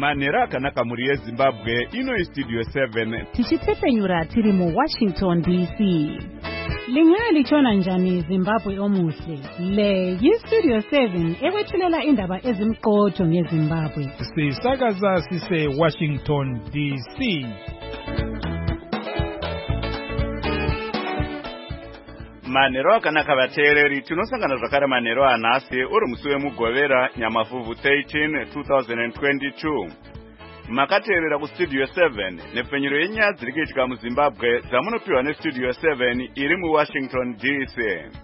Manera akanaka muri yeZimbabwe ino Studio 7 tichitepfenyura tiri mu Washington DC. Lingali chona njani Zimbabwe omuhle. Le Studio 7 ewethulela indaba ezimqotho ngeZimbabwe. Sisakaza sise Washington DC. Manero akanaka vateereri tinosangana zvakare manero anhasi uri musi wemugovera nyamafuvhu 13 2022. Makateerera kustudio 7 nepfenyuro yenyaya dziri kuitika muZimbabwe dzamunopiwa nestudio 7 iri muWashington DC.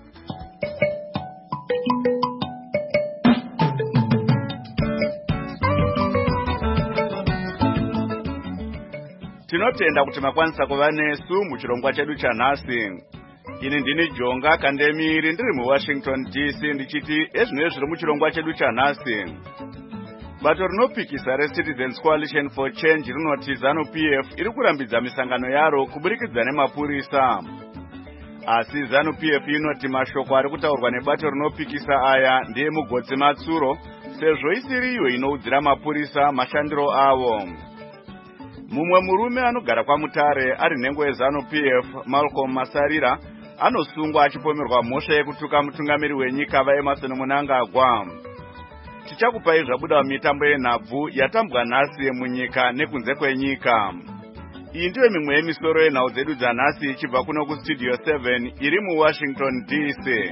Tinotenda kuti makwanisa kuva nesu muchirongwa chedu chanhasi. Ini ndini Jonga Kandemiri ndiri muWashington DC ndichiti ezvinezvi zviri muchirongwa chedu chanhasi. Bato rinopikisa reCitizens Coalition for Change rinoti ZANU-PF iri kurambidza misangano yaro kuburikidza nemapurisa. Asi ZANU-PF inoti mashoko ari kutaurwa nebato rinopikisa aya ndiye mugodzi matsuro sezvo isiri iyo inoudzira mapurisa mashandiro avo. Mumwe murume anogara kwaMutare ari nhengo yeZANU-PF Malcolm Masarira anosungwa achipomerwa mhosva yekutuka mutungamiri wenyika vaEmmerson Mnangagwa. Tichakupai zvabuda mumitambo yenhabvu yatambwa nhasi munyika nekunze kwenyika. Iyi ndiyo mimwe yemisoro yenhau dzedu dzanhasi ichibva kuno kustudio 7 iri muWashington DC.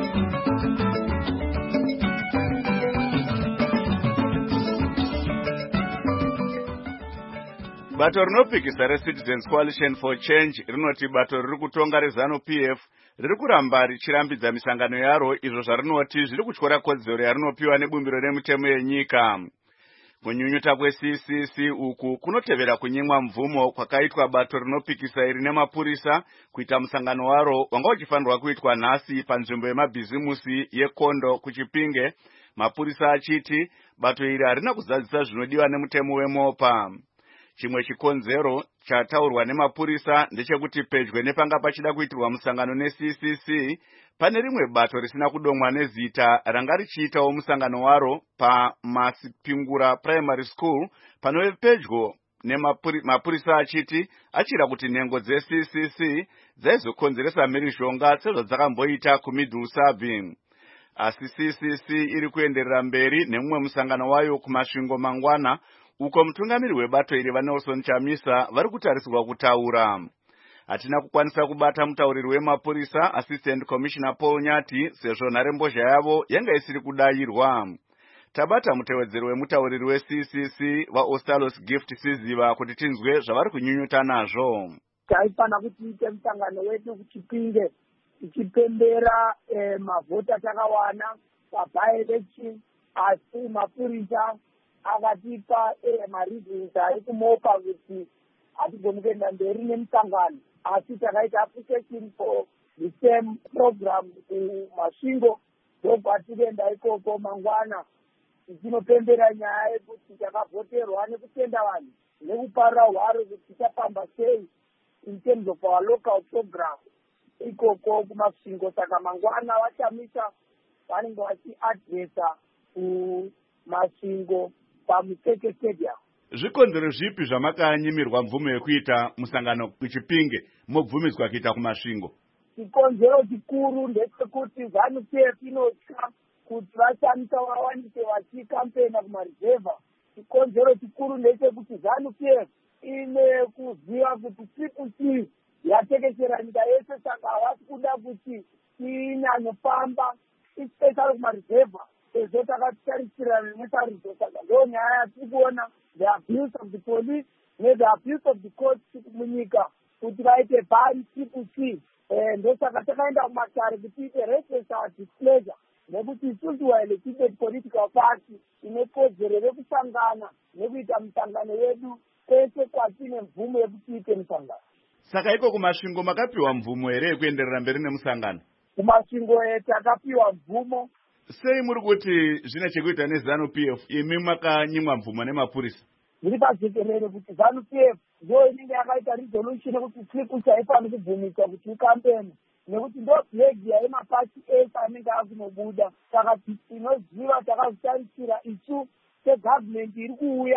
Bato rinopikisa reCitizens Coalition for Change rinoti bato riri kutonga reZANU-PF riri kuramba richirambidza misangano yaro izvo zvarinoti zviri kutyora kodzero yarinopiwa nebumbiro remutemo yenyika. Kunyunyuta kweCCC uku kunotevera kunyimwa mvumo kwakaitwa bato rinopikisa iri nemapurisa kuita musangano waro wanga uchifanirwa kuitwa nhasi panzvimbo yemabhizimusi yeKondo kuChipinge, mapurisa achiti bato iri harina kuzadzisa zvinodiwa nemutemo weMopa. Chimwe chikonzero chataurwa nemapurisa ndechekuti pedyo nepanga pachida kuitirwa musangano neCCC pane rimwe bato risina kudomwa nezita ranga richiitawo musangano waro paMasipingura Primary School panove pedyo nemapurisa achiti achira kuti nhengo dzeCCC dzaizokonzeresa mhirizhonga sezvo dzakamboita kuMidhusabhi. Asi CCC iri kuenderera mberi nemumwe musangano wayo kumasvingo mangwana uko mutungamiri webato iri vaNelson Chamisa vari kutarisirwa kutaura. Hatina kukwanisa kubata mutauriri wemapurisa Assistant Commissioner Paul Nyati sezvo nharembozha yavo yanga isiri kudayirwa. Tabata mutevedzeri wemutauriri weCCC vaOstalos Gift Siziva kuti tinzwe zvavari kunyunyuta nazvo. Taifana kuti tiite musangano wedu kuChipinge tichipembera mavhota takawana paby-election, asi mapurisa akatipa mareasons ekuMopa kuti hatigoni kuenda mberi nemusangano, asi takaita application for the same program kuMasvingo ndobva tikaenda ikoko mangwana tichinopembera nyaya yekuti takavhoterwa nekutenda vanhu nekuparira hwaro kuti tichafamba sei in terms of our local program ikoko kuMasvingo. Saka mangwana vachamisa vanenge vachiadresa kuMasvingo paMuteke Stadium. Zvikonzero zvipi zvamakanyimirwa mvumo yekuita musangano kuChipinge mobvumidzwa kuita kuMasvingo? Chikonzero chikuru ndechekuti ZANU-PF inotya kuti vashamisa vawanise vachikampena kumarizevha. Chikonzero chikuru ndechekuti ZANU-PF ine kuziva kuti CCC yatekeshera nyika yese, saka havasi kuda kuti inyanyofamba especially kumarizevha sezvo takatarisirana nesarudzo. Saka ndo nyaya yatiri kuona the abuse of the police the abuse of the courts munyika kuti vaite bani CCC. Ndosaka takaenda kumatare kuti tiite register our displeasure nekuti isusu elected political party ine kodzero rekusangana nekuita musangano wedu pese kwatine mvumo yekuti tiite musangano. Saka iko kuMasvingo makapiwa mvumo here yekuenderera mberi nemusangano? kuMasvingo takapiwa mvumo. Sei muri kuti zvine chekuita neZANU-PF imi makanyimwa mvumo nemapurisa? Zviri pajekerere kuti ZANU-PF ndo inenge yakaita resolution yekuti CCC haifani kubvumisa kuti ikampeni nekuti ndo flag yemapati ese anenge akunobuda. Saka tinoziva takazitarisira isu segovernment iri kuuya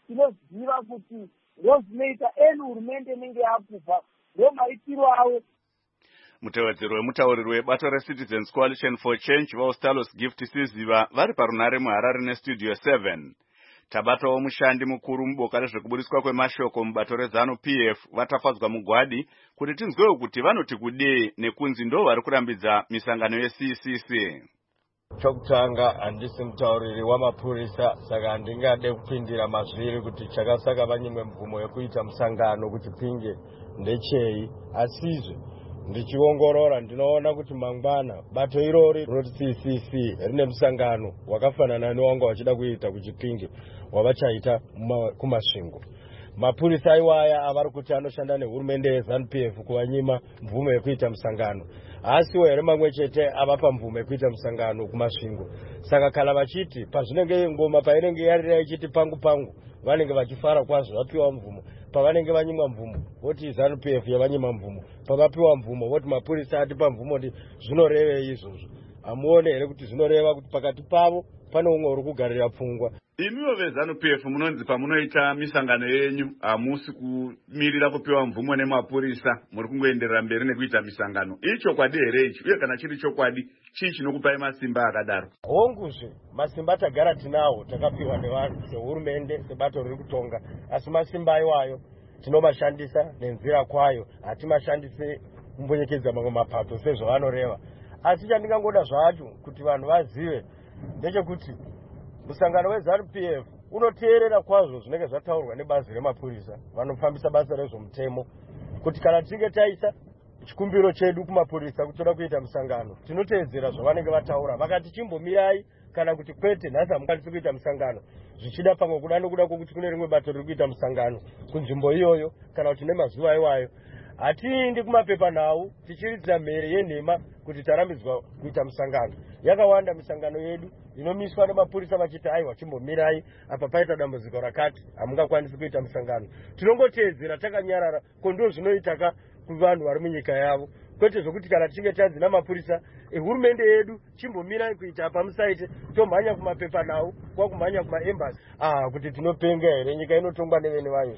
tinoziva kuti ndozvinoita eni hurumende inenge yakubva ndo maitiro avo. Mutevedzeri wemutauriri webato reCitizens Coalition for Change vaUstalos Gift Siziva vari parunare muHarare neStudio 7. Tabatawo mushandi mukuru muboka rezvekubudiswa kwemashoko mubato reZANU-PF vatafadzwa mugwadi kuti tinzwewo kuti vanoti kudii nekunzi ndo vari kurambidza misangano yeCCC. Chokutanga handisi mutauriri wamapurisa saka handingade kupindira mazviri kuti chakasaka vanyimwe mvumo yekuita musangano kuti pinge ndechei, asizve ndichiongorora ndinoona kuti mangwana bato irori rinoti CCC rine musangano wakafanana newanga wachida kuita kuchipinge wavachaita kumasvingo. Mapurisa aiwaya avari kuti anoshanda nehurumende yeZANU-PF kuvanyima mvumo yekuita musangano, asiwo here mamwe chete avapa mvumo yekuita musangano kumasvingo. Saka kana vachiti pazvinenge ngoma painenge yarira ichiti pangu pangu vanenge vachifara kwazvo vapiwa mvumo, pavanenge vanyimwa mvumo voti ZANU-PF yavanyima mvumo, pavapiwa mvumo voti mapurisa atipa mvumo kuti zvinorevei izvozvo. Amuone here kuti zvinoreva kuti pakati pavo pane umwe uri kugarira pfungwa. Imiwo veZANU-PF munonzi pamunoita misangano yenyu hamusi kumirira kupiwa mvumo nemapurisa, muri kungoenderera mberi nekuita misangano. Ichokwadi here ichi, uye kana chiri chokwadi chii chinokupai masimba akadaro? Honguzve masimba tagara tinawo takapiwa nevanhu sehurumende sebato riri kutonga, asi masimba iwayo tinomashandisa nenzira kwayo, hatimashandise kumbonyekedza mamwe mapato sezvavanoreva. Asi chandingangoda zvacho kuti vanhu vazive ndechekuti musangano weZANU-PF unoteerera kwazvo zvinenge zvataurwa nebazi remapurisa vanofambisa basa rezvomutemo, kuti kana tinge taisa chikumbiro chedu kumapurisa kuti toda kuita musangano tinoteedzera zvavanenge vataura. Vakati chimbomirai kana kuti kwete nhasi hamukwanisi kuita musangano, zvichida pamwe kuda nokuda kwokuti kune rimwe bato riri kuita musangano kunzvimbo iyoyo kana kuti nemazuva iwayo, hatiindi kumapepanhau tichiridza mhere yenhema kuti tarambidzwa kuita musangano. Yakawanda misangano yedu inomiswa nemapurisa vachiti aiwa chimbomirai apa paita dambudziko rakati hamungakwanisi kuita musangano. Tinongoteedzera takanyarara kondo zvinoitaka kuvanhu vari munyika yavo, kwete zvokuti kana tichinge tanzi namapurisa hurumende yedu chimbomirai kuita apa musaite tomhanya kumapepanhau kwakumhanya kumaembasi kuti tinopenga here, nyika inotongwa nevene vayo.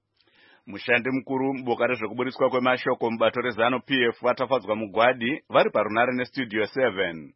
Mushandi mukuru muboka rezvekubudiswa kwemashoko mubato reZANU-PF vatafadzwa mugwadi vari parunare neStudio 7.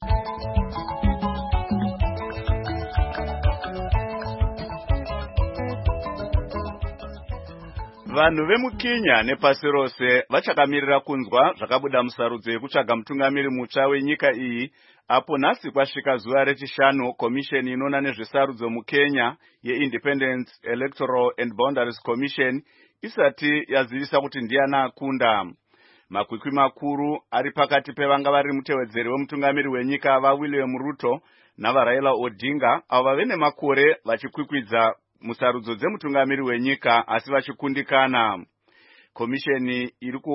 Vanhu vemuKenya nepasi rose vachakamirira kunzwa zvakabuda musarudzo yekutsvaga mutungamiri mutsva wenyika iyi, apo nhasi kwasvika zuva rechishanu komisheni inoona nezvesarudzo muKenya yeIndependent Electoral and Boundaries Commission isati yazivisa kuti ndiani akunda. Makwikwi makuru ari pakati pevanga vari mutevedzeri wemutungamiri wenyika vaWilliam Ruto navaRaila Odinga, avo vave nemakore vachikwikwidza musarudzo dzemutungamiri wenyika asi vachikundikana. Komisheni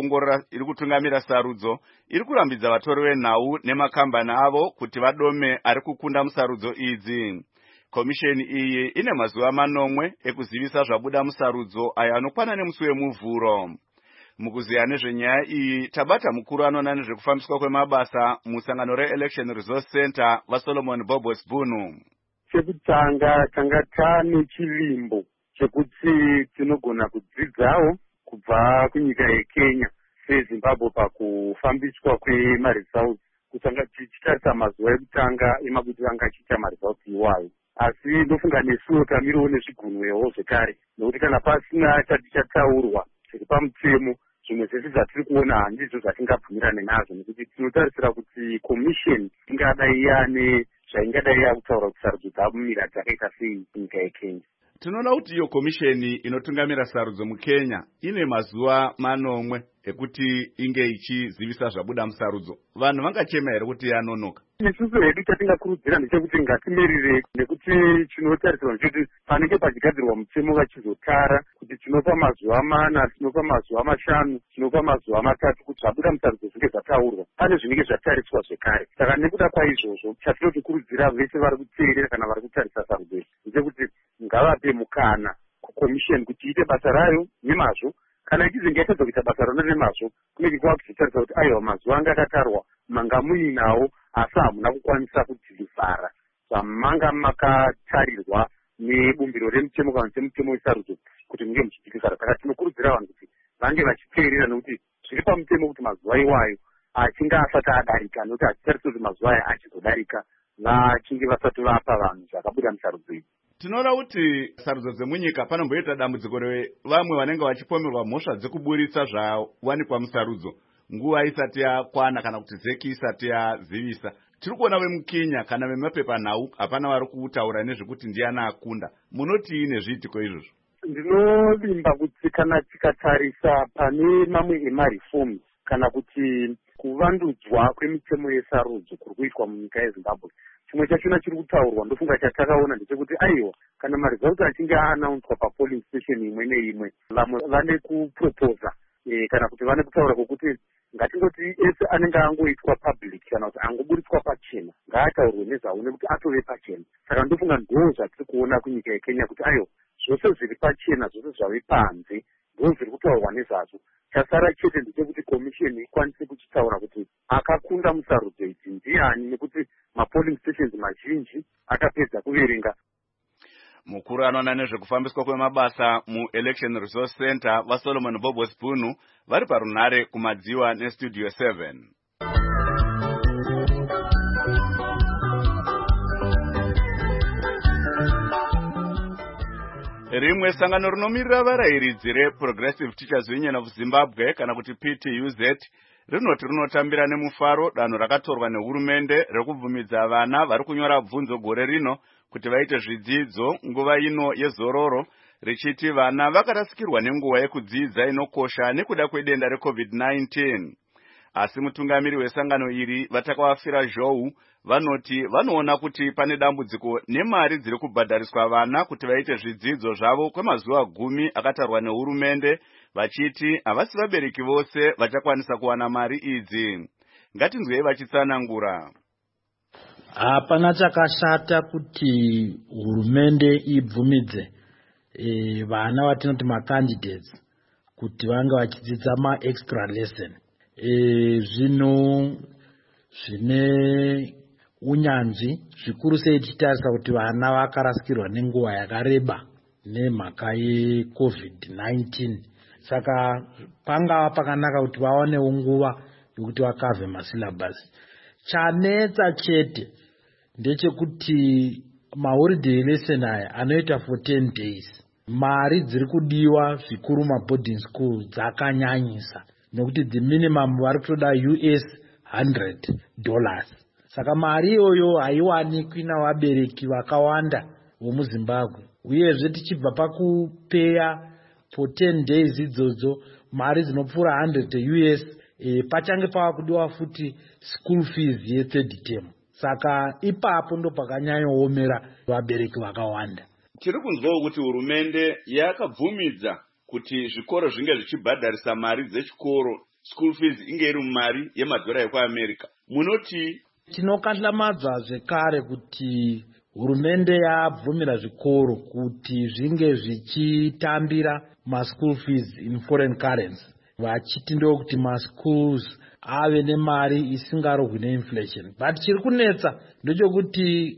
iri kutungamira sarudzo iri kurambidza vatori venhau nemakambani avo kuti vadome ari kukunda musarudzo idzi. Komisheni iyi ine mazuva manomwe ekuzivisa zvabuda musarudzo aya anokwana nemusi wemuvhuro. Mukuziya nezvenyaya iyi tabata mukuru anoona nezvekufambiswa kwemabasa musangano reElection Resource Center vaSolomon Bobos Bunu. Chekutanga tanga tane chivimbo chekuti tinogona kudzidzawo kubva kunyika yeKenya seZimbabwe pakufambiswa kwemaresults, kutanga tichitarisa mazuva ekutanga emabudiranga achiita maresults iwayo. Asi ndofunga nesuwo tamiriwo nezvigunwewo zvekare, nokuti kana pasina chatichataurwa zviri pamutemo zvimwe zvese zvatiri kuona handizvo zvatingabvumirane nazvo, nekuti tinotarisira kuti komisheni ingadai yane zvaingadai yakutaura kuti sarudzo dzamira dzakaita sei kunyika yeKenya. Tinoona kuti iyo komisheni inotungamira sarudzo muKenya ine mazuva manomwe ekuti inge ichizivisa zvabuda musarudzo. Vanhu vangachema here kuti yanonoka? Isusu hedu chatingakurudzira ndechekuti ngatimirire, nekuti chinotarisirwa ndechekuti panenge pachigadzirwa mutemo vachizotara kuti tinopa mazuva 4, tinopa mazuva 5, tinopa mazuva 3 kuti zvabuda musarudzo zvinge zvataurwa. Pane zvinenge zvatariswa zvekare. Saka nekuda kwaizvozvo chatinotokurudzira vese vari kuteerera kana vari kutarisa sarudzo iyi ndechekuti ngavape mukana kukomisheni kuti iite basa rayo nemazvo. Kana ichizinge yatadza kuita basa rona nemazvo, kunenge kwava kuchitarisa kuti aiwa mazuva anga akatarwa manga muinawo asi hamuna kukwanisa kudzivhara zvamanga makatarirwa nebumbiro remutemo kana semutemo wesarudzo kuti munge muchiitika. Saka tinokurudzira vanhu kuti vange vachiteerera, nekuti zviri pamutemo kuti mazuva iwayo achinge asati adarika, nokuti hatitarise kuti mazuva aya achizodarika vachinge vasati vapa vanhu zvakabuda musarudzo idzi. Tinoona kuti sarudzo dzemunyika panomboita dambudziko revamwe vanenge vachipomerwa mhosva dzekuburitsa zvawanikwa musarudzo nguva isati yakwana kana kuti zeki isati yazivisa. Tiri kuona vemuKenya kana vemapepanhau hapana vari kutaura nezvekuti ndiana akunda. Munoti nezviitiko izvozvo? Ndinovimba kuti kana tikatarisa pane mamwe emareforms kana kuti kuvandudzwa kwemitemo yesarudzo kuri kuitwa munyika yeZimbabwe, chimwe chachona chiri kutaurwa ndofunga chatakaona ndechekuti aiwa, kana maresults achinge aanaunswa papolling station imwe neimwe, vamwe vane kuproposa kana kuti vane kutaura kwokuti ngatingoti ese anenge angoitwa public kana kuti angoburitswa pachena ngaataurwe nezvawo nekuti atove pachena. Saka ndofunga ndo zvatiri kuona kunyika yeKenya kuti aiwa, zvose zviri pachena, zvose zvave panze ndo zviri kutaurwa nezvazvo. Chasara chete ndechekuti komisheni ikwanise kuchitaura kuti akakunda musarudzo idzi ndiani, nekuti mapolling stations mazhinji akapedza kuverenga. Mukuru anoona nezvekufambiswa kwemabasa muElection Resource Center vaSolomon Bobo Spunu vari parunhare kumadziwa neStudio 7. Rimwe sangano rinomirira varayiridzi reProgressive Teachers Union of Zimbabwe kana kuti PTUZ rinoti rinotambira nemufaro danho rakatorwa nehurumende rekubvumidza vana vari kunyora bvunzo gore rino kuti vaite zvidzidzo nguva ino yezororo, richiti vana vakarasikirwa nenguva yekudzidza inokosha nekuda kwedenda reCovid-19. Asi mutungamiri wesangano iri vatakavafira Zhou vanoti vanoona kuti pane dambudziko nemari dziri kubhadhariswa vana kuti vaite zvidzidzo zvavo kwemazuva 10 akatarwa nehurumende, vachiti havasi vabereki vose vachakwanisa kuwana mari idzi. Ngatinzwei vachitsanangura. Hapana chakashata kuti hurumende ibvumidze vana vatinoti macandidates kuti vange vachidzidza maextra lesson. Zvino zvine unyanzvi zvikuru sei tichitarisa kuti vana vakarasikirwa nenguva yakareba nemhaka yeCovid-19. Saka pangava pakanaka kuti vawanewo nguva yokuti vakavhe masyllabus. Chanetsa chete ndechekuti maholiday lesson aya anoita for 10 days. Mari dziri kudiwa zvikuru maboarding school dzakanyanyisa, nokuti the minimum vari kutoda $100. Saka mari iyoyo haiwanikwi navabereki vakawanda vomuZimbabwe. Uyezve tichibva pakupeya for 10 days idzodzo mari dzinopfuura $100, pachange pava kudiwa futi school fees ye3rd term. Saka ipapo ndo pakanyanyoomera vabereki vakawanda. Tiri kunzwawo kuti hurumende yakabvumidza kuti zvikoro zvinge zvichibhadharisa mari dzechikoro, school fees inge iri mumari yemadhora ekuAmerica. Munoti? Tinokahlamadza zvekare kuti hurumende yabvumira zvikoro kuti zvinge zvichitambira ma-school fees in foreign currency, vachiti ndokuti ma-schools ave nemari isingarohwi neinflation. But chiri kunetsa ndechekuti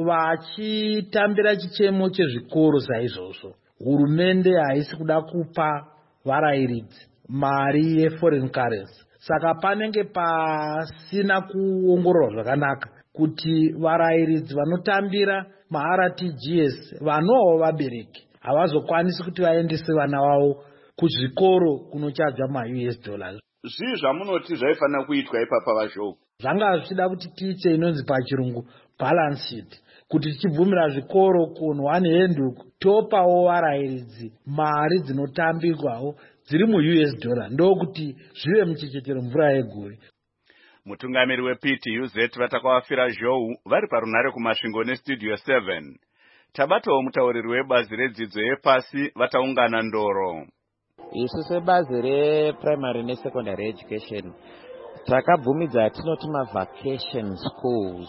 vachitambira chichemo chezvikoro saizvozvo, hurumende haisi kuda kupa varayiridzi mari yeforeign currency. Saka panenge pasina kuongororwa zvakanaka kuti varayiridzi vanotambira maRTGS vanowo vabereki havazokwanisi kuti vaendese vana vavo kuzvikoro kunochaja $US. Zvii zvamunoti zvaifanira kuitwa ipapa vaZhou? Zvanga zvichida kuti tiite inonzi pachirungu balance sheet, kuti tichibvumira zvikoro kuno one hand topawo varayiridzi mari dzinotambirwawo dziri $US, ndokuti zvive muchechetero mvura yegore. Mutungamiri wePTUZ vatakavafira Zhou vari parunhare kumasvingo neStudio 7. Tabatawo mutauriri webazi redzidzo yepasi vataungana Ndoro. Isu sebazi reprimary nesecondary education takabvumidza tinoti mavacation schools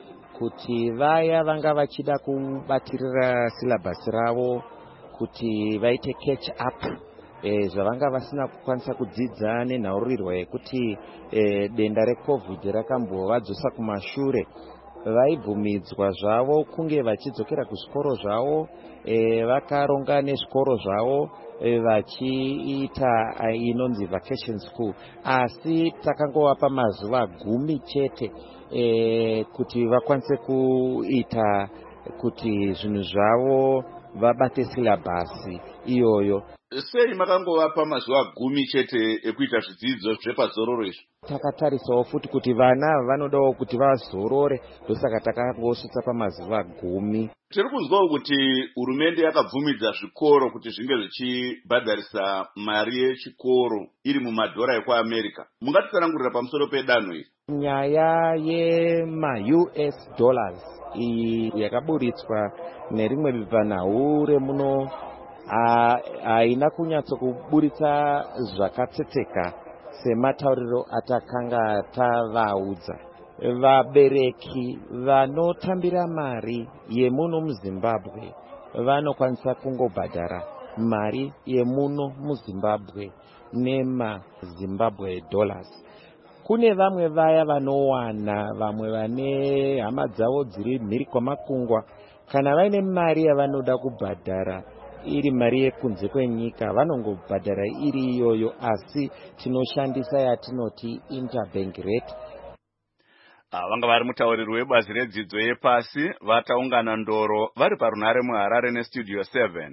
kuti vaya vanga vachida kubatirira syllabus ravo kuti vaite catch up zvavanga vasina kukwanisa kudzidza nenhaurirwa yekuti denda reCovid rakambovadzosa kumashure. vaibvumidzwa zvavo kunge vachidzokera kuzvikoro zvavo, vakaronga nezvikoro zvavo vachiita inonzi vacation school, asi takangovapa mazuva 10 chete kuti vakwanise kuita kuti zvinhu zvavo vabate silabhasi iyoyo. Sei makangovapa mazuva 10 chete ekuita zvidzidzo zvepazororo izvi? Takatarisawo futi kuti vana vanodawo kuti vazorore, ndosaka takangosvitsa pamazuva 10. Tiri kuzwawo kuti hurumende yakabvumidza zvikoro kuti zvinge zvichibhadharisa mari yechikoro iri mumadhora ekuAmerica. Mungatitsanangurira pamusoro pedanho iri? Nyaya yema-US dollars iyi yakaburitswa nerimwe vipanhau remuno haina kunyatsokuburitsa zvakatsetseka sematauriro atakanga tavaudza. Vabereki vanotambira mari yemuno muZimbabwe vanokwanisa kungobhadhara mari yemuno muZimbabwe nemaZimbabwe dollars. Kune vamwe vaya vanowana, vamwe vane hama dzavo dziri mhiri kwamakungwa, kana vaine mari yavanoda kubhadhara iri mari yekunze kwenyika vanongobhadhara iri iyoyo, asi tinoshandisa yatinoti interbank rate. Vanga vari mutauriri webazi redzidzo yepasi vataungana Ndoro vari parunhare muHarare nestudio 7.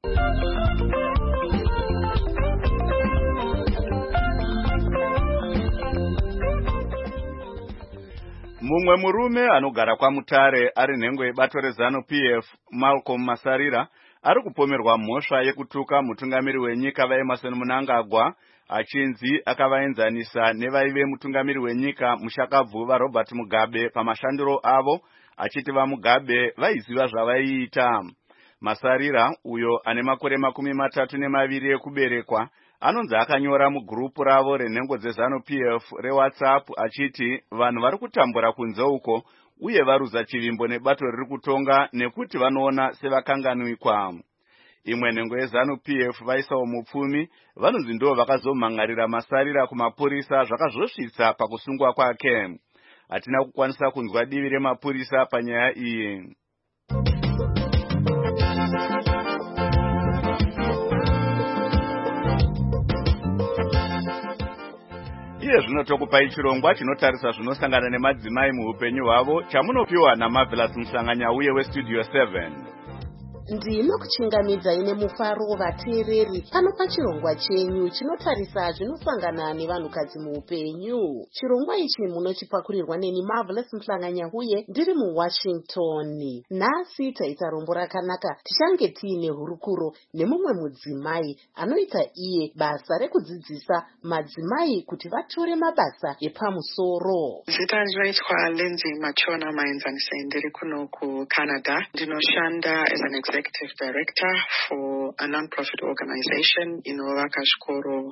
Mumwe murume anogara kwaMutare ari nhengo yebato reZanu PF, Malcolm Masarira, ari kupomerwa mhosva yekutuka mutungamiri wenyika vaEmmerson Mnangagwa achinzi akavaenzanisa nevaive mutungamiri wenyika Mushakabvu vaRobert Mugabe pamashandiro avo, achiti vaMugabe vaiziva zvavaiita. Masarira, uyo ane makore 32 ekuberekwa, anonzi akanyora mugurupu ravo renhengo dzeZanu PF reWhatsApp achiti vanhu vari kutambura kunze uko uye varuza chivimbo nebato riri kutonga nekuti vanoona sevakanganwikwa. Imwe nhengo yeZanu PF vaisawo mupfumi vanonzi ndo vakazomhangarira Masarira kumapurisa zvakazosvitsa pakusungwa kwake. Hatina kukwanisa kunzwa divi remapurisa panyaya iyi. Iye zvino tokupai chirongwa chinotarisa zvinosangana nemadzimai muupenyu hwavo chamunopiwa naMarvelous Mhlanganyauye westudio 7. Ndino kuchingamidza ine mufaro vateereri pano pachirongwa chenyu chinotarisa zvinosangana nevanhukadzi muupenyu. Chirongwa ichi munochipakurirwa neni Marvelous Mhlanganyauye ndiri muWashington. Nhasi taita rombo rakanaka, tichange tiine hurukuro nemumwe mudzimai anoita iye basa rekudzidzisa madzimai kuti vatore mabasa epamusoro. Zita rinoitwa Lindsay Machona Maenzanise, ndiri kuno kuCanada. Ndinoshanda as an Executive Director for a non-profit organization inovaka zvikoro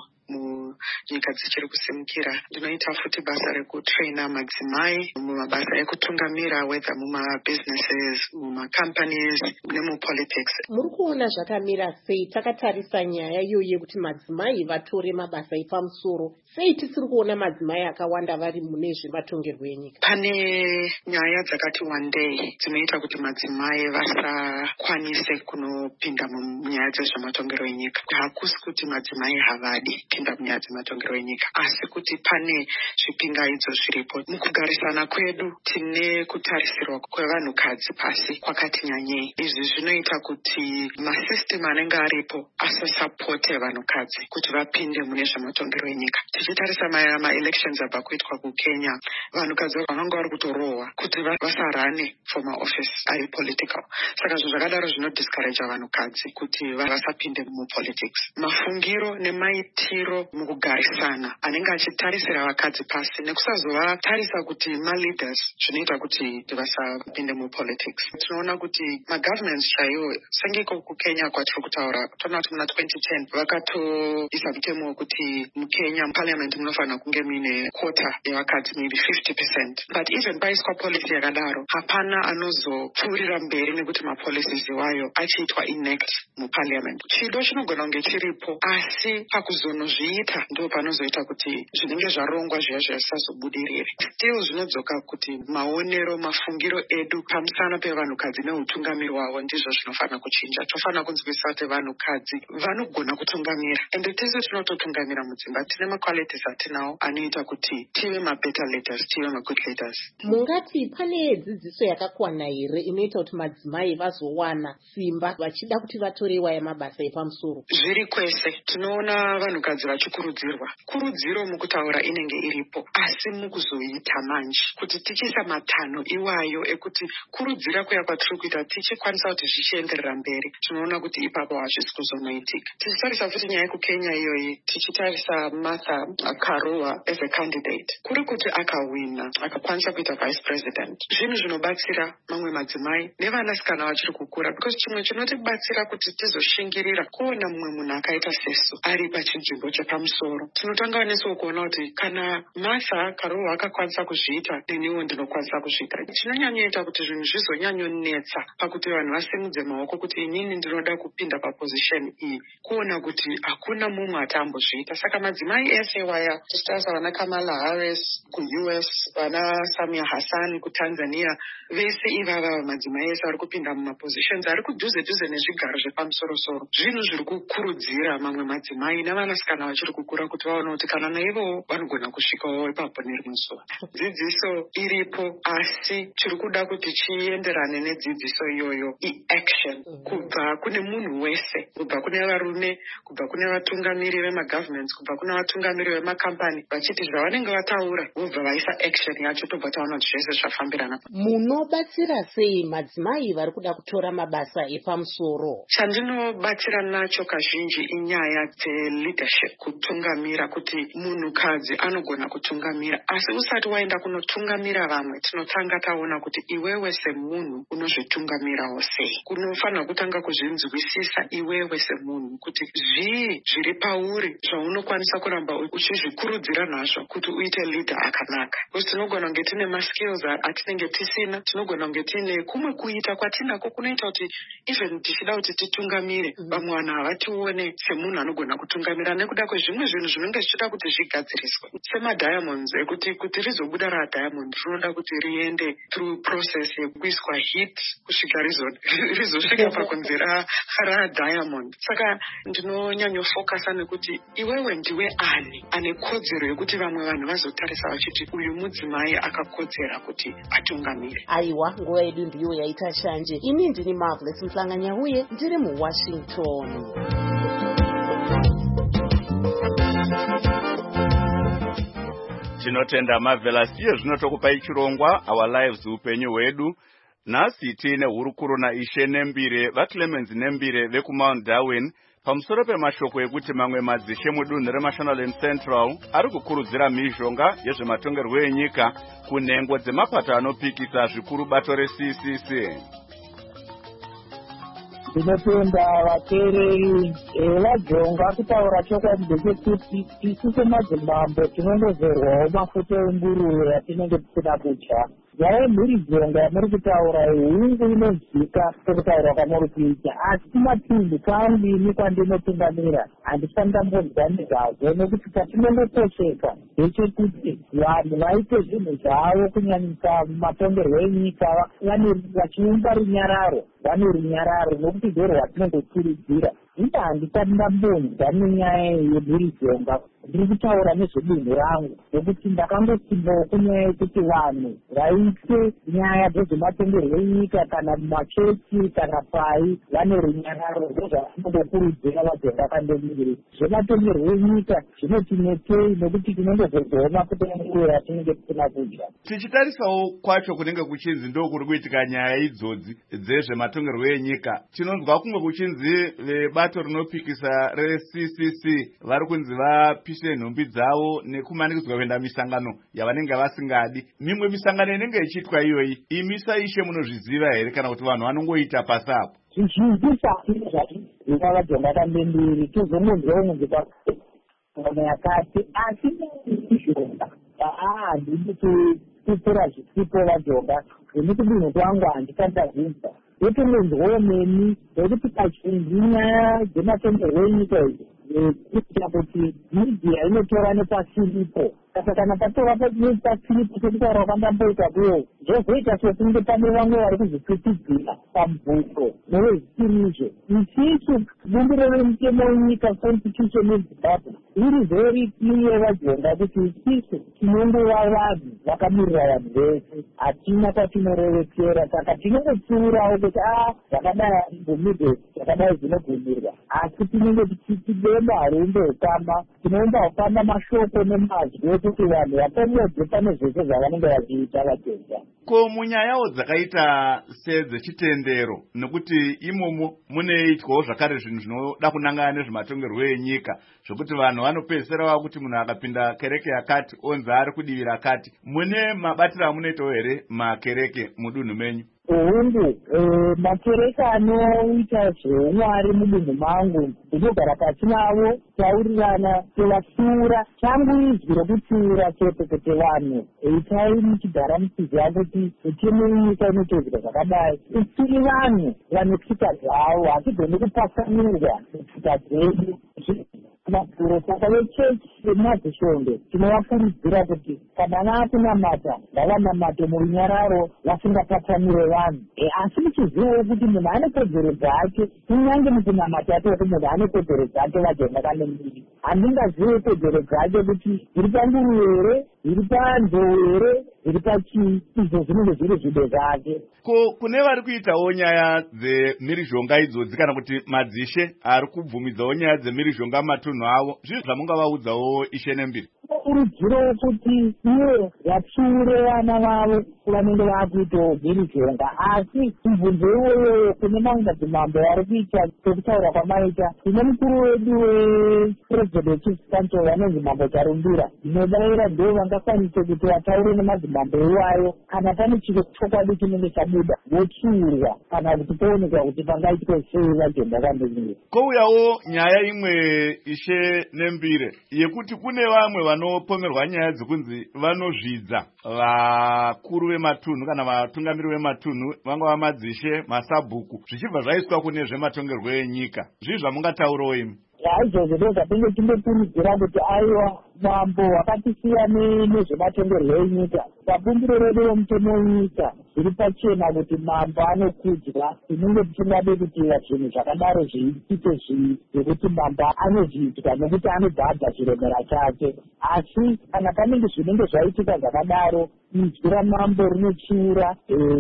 munyika dzichiri kusimukira. Ndinoita futi basa rekutraina madzimai mumabasa ekutungamira, whether mumabusinesses, mumacompanies nemupolitics. Muri kuona zvakamira sei takatarisa nyaya iyoyo yekuti madzimai vatore mabasa epamusoro? Sei tisiri kuona madzimai akawanda vari mune zvematongerwo enyika? Pane nyaya dzakati wandei dzinoita kuti madzimai vasakwanise kunopinda munyaya dzezvematongero enyika. Hakusi kuti madzimai havadi kupinda munyaya dzematongero enyika, asi kuti pane zvipingaidzo zviripo. Mukugarisana kwedu tine kutarisirwa kwevanhukadzi pasi kwakati nyanyei. Izvi zvinoita kuti masystem anenge aripo asasapote vanhukadzi kuti vapinde mune zvematongero enyika. Tichitarisa ma-elections abva kuitwa kuKenya, vanhukadzi vanenge vari kutorohwa kuti vasarane for maoffice ari political. Saka zvinhu zvakadaro zvinodiscourage vanhukadzi kuti vasapinde mupolitics. Mafungiro nemaitiro mukugarisana anenge achitarisira vakadzi pasi nekusazovatarisa kuti ma-leaders zvinoita kuti vasapinde mupolitics. Tinoona kuti ma-governments chaiwo sengeko kuKenya kwatiri kutaura, toona kuti muna 2010 vakatoisa mutemo wekuti muKenya parliament munofanira kunge muine quota yevakadzi maybe 50%. But even paiswa policy yakadaro hapana anozopfuurira mberi nekuti mapolicies iwayo achiitwa enact muparliament. Chido chinogona kunge chiripo, asi pakuzono kuzviita ndo panozoita kuti zvinenge zvarongwa zviya zvisazobudirire. Still zvinodzoka kuti maonero mafungiro edu pamusana pevanhukadzi neutungamiri wavo ndizvo zvinofanira kuchinja. Tofanira kunzwisa kuti vanhukadzi vanogona kutungamira, ende tese tinototungamira mudzimba. Tine maqualities atinawo anoita kuti tive mabetter leaders, tive magood leaders. Mungati pane dzidziso yakakwana here inoita kuti madzimai vazowana simba vachida kuti vatorewa yamabasa epamusoro? Zviri kwese tinoona vanhukadzi vachikurudzirwa. Kurudziro mukutaura inenge iripo, asi mukuzoita manje kuti tichiisa matanho iwayo ekuti kurudzira kuya kwatiri kuita tichikwanisa kuti zvichienderera mberi, tinoona kuti ipapo hazvisi kuzonoitika. Tichitarisa futi nyaya yekukenya iyoyi, tichitarisa Martha Karua as a candidate, kuri kuti akawina akakwanisa kuita vice president, zvinhu zvinobatsira mamwe madzimai nevanasikana vachiri kukura, because chimwe chinotibatsira kuti tizoshingirira kuona mumwe munhu akaita sesu ari pachinzvimbo chepamusoro. Tinotanga nesu kuona kuti kana Martha Karua akakwanisa kuzviita, neniwo ndinokwanisa kuzviita. Chinonyanyoita kuti zvinhu zvizonyanyonetsa pakuti vanhu vasimudze maoko kuti inini ndinoda kupinda paposition iyi, kuona kuti hakuna mumwe atambozviita. Saka madzimai ese waya, tichitarisa vana Kamala Harris kuUS, vana Samia Hassan kuTanzania, vese ivava madzimai ese vari kupinda mumapositions ari kudhuze nezvigaro zvepamusoro-soro. Zvinhu zviri kukurudzira mamwe madzimai nevanasikana vachiri kukura kuti vaone kuti kana naivo vanogona kusvikawo ipapo nerimwe zuva. Dzidziso iripo, asi chiri kuda kuti chienderane nedzidziso iyoyo i-action kubva kune munhu wese, kubva kune varume, kubva kune vatungamiri vemagovernments, kubva kune vatungamiri vemakampani, vachiti zvavanenge vataura vobva vaisa action yacho, tobva taona kuti zvese zvafambirana. Munobatsira sei madzimai vari kuda kutora mabasa epamusoro? Chandinobatsira nacho kazhinji inyaya dze-leadership, kutungamira, kuti munhukadzi anogona kutungamira, asi usati waenda kunotungamira vamwe, tinotanga taona kuti iwewe semunhu unozvitungamirawo sei. Kunofanira kutanga kuzvinzwisisa iwewe semunhu kuti zvii zviri pauri zvaunokwanisa kuramba uchizvikurudzira nazvo kuti uite leader akanaka. Kuti tinogona kunge tine maskills atinenge tisina, tinogona kunge tine kumwe kuita kwatinako kunoita kuti even tichida kuti titungamire vamwe vanhu havatione semunhu anogona kutungamira, nekuda kwezvimwe zvinhu zvinenge zvichida kuti zvigadziriswe. Semadiamonds ekuti kuti rizobuda radiamond rinoda kuti riende through process yekuiswa heat kusvika rizosvika pakunzi radiamond. Saka ndinonyanyofocusa nekuti iwewe ndiwe ani ane kodzero yekuti vamwe vanhu vazotarisa vachiti uyu mudzimai akakodzera kuti atungamire. Aiwa, nguva yedu ndiyo yaita shanje. Ini ndini Marvelous Mhlanganyauye, ndiri muWashington. Tinotenda Marvelous, iyo zvinotokupai chirongwa Our Lives upenyu hwedu. Nhasi tiine hurukuro naIshe Nembire vaClemens Nembire vekuMount Darwin pamusoro pemashoko ekuti mamwe madzishe mudunhu reMashonaland Central ari kukurudzira mhizhonga yezvematongerwo enyika kunhengo dzemapato anopikisa zvikuru bato reCCC. Ndinotenda vateereri vajonga kutaura chokwadi ndechekuti isu semazimbabwe tinondozerwawo mafuta enguruve atinenge tisina kudya. Yave mhuridzonga yamuri kutaura hungu inoziika kwekutaura kwamuri kuita, asi matundu kwandini kwandinotungamira handisati ndambonzwa nezvazvo, nekuti patinongotosheka ndechekuti vanhu vaite zvinhu zvavo kunyanyisa matongerwo enyika vachiumba runyararo, vane runyararo nokuti ndo rwatinongokurudzira. Ita handisati ndambonzwa nenyaya yemhuridzonga. Ndiri kutaura nezvedunhu rangu, nekuti ndakangosimbawo kunyaya yekuti vanhu vaite nyaya dzezvematongerwo enyika kana mumachechi kana pai vane runyararo, ndozvatinongokurudzira vajonga kandemiri. Zvematongerwo enyika zvinotinetei nekuti tinongozorwawo mafuta enguruve atinenge tisina kudya. Tichitarisawo kwacho kunenge kuchinzi ndo kuri kuitika nyaya idzodzi dzezvematongerwo enyika, tinonzwa kumwe kuchinzi vebato rinopikisa reCCC vari kunzi vapise nhumbi dzavo nekumanikidzwa kuenda misangano yavanenge vasingadi. Mimwe misangano inenge ichiitwa iyoyi, imi saIshe munozviziva here kana kuti vanhu vanongoita pasapo? Zvizhinji zvakini zvazviziva vajonga kandembiri, tizongonzwawo munhu ngano yakati, asi mizhonga handidi kupfuura zvisipo vajonga, nemukudunhu kwangu handikandazvinza. Yotongonzwawo nemi nekuti kazhinji nyaya dzematongerwo enyika idzi kuitira kuti media inotora nepasiripo. Saka kana patora pasiripo sekutaura kwandamboita kuyo zvozoita sekunge pane vamwe vari kuzvipitidzira pamubvuko nevezvitimizvo. Isisu bumbiro remutemo wenyika constitution yeZimbabwe iri very clear vajonga kuti isisu tinongova vanhu vakamirira vanhu vese, hatina kwatinorerekera. Saka tinongopfuurawo kuti zvakadai hazvibvumirwe, zvakadai zvinobvumirwa, asi tinenge tichidemba harumbe hukama, tinoumba hukama mashoko nemazwi ekuti vanhu vatomodze pane zvese zvavanenge vachiita vatenga. Ko munyayawo dzakaita sedzechitendero, nekuti imomo muneitwawo zvakare zvinhu zvinoda kunangana nezvematongerwo enyika, zvokuti vanhu vanopedzisira vakuti munhu akapinda kereke yakati onzi ari kudivi rakati. Mune mabatiro amunoitawo here makereke mudunhu menyu? Uhungu, makereke anoita zveumwari mudunhu mangu ndinogara pasi navo, taurirana tovasura. Changu izwi rokutsiura chete kuti vanhu itai muchigara muchiziva kuti mitemo yenyika inoitwa zvakadai. Tiri vanhu vane tsika dzavo, hatigoni kupasanurwa netsika dzedu. Saka vechechi vemazishonge tinovakurudzira kuti kana vakunamata ngavanamate murunyararo vasingapatsanure vanhu. Asi muchizivawo kuti munhu ane kodzero dzake, kunyange mukunamata atoti munhu ane kodzero dzake vajenga kane mbiri. Handingazive kodzero dzake kuti zviri panduru here, zviri panzou here, zviri pachii, izvo zvinenge zviri zvido zvake. Ko kune vari kuitawo nyaya dzemhirizhonga idzodzi kana kuti madzishe ari kubvumidzawo nyaya dzemhirizhonga matunhu avo, zvinhu zvamungavaudzawo Ishe Nembiri? Kurudziro kuti iwe vatsiure vana vavo vanenge vakuitawo mhirizhonga, asi mubvunzo iwoyo kune mamwe madzimambo vari kuita sekutaura kwamaita. Tine mukuru wedu wepresident chief council vanonzi Mambo Charumbira. Ndinobayira ndo vangakwanise kuti vataure nemadzimambo iwayo kana pane chiro chokwadi chinenge chabuda votsiurwa kana kuti poonekwa kuti pangaitwe sei vajenda vambemire. Kouyawo nyaya imwe Ishe Nembire yekuti kune vamwe vanopomerwa nyaya dzekunzi vanozvidza vakuru vematunhu kana vatungamiri vematunhu vangava madzishe, masabhuku, zvichibva zvaiswa kune zvematongerwo enyika. Zvii zvamungataurawo imi? Izvozvo ndo zvatinge tingokurudzira kuti aiwa mambo wakatisiya nezvematongerwo enyika. Pabumbiro redu romutemo wenyika zviri pachena kuti mambo anokudzwa. Tinenge tisingade kuti zvinhu zvakadaro zviitike zvekuti mambo anozviitwa nekuti anobhadha chiremera chake. Asi kana panenge zvinenge zvaitika zvakadaro, izwi ramambo rinotsiura.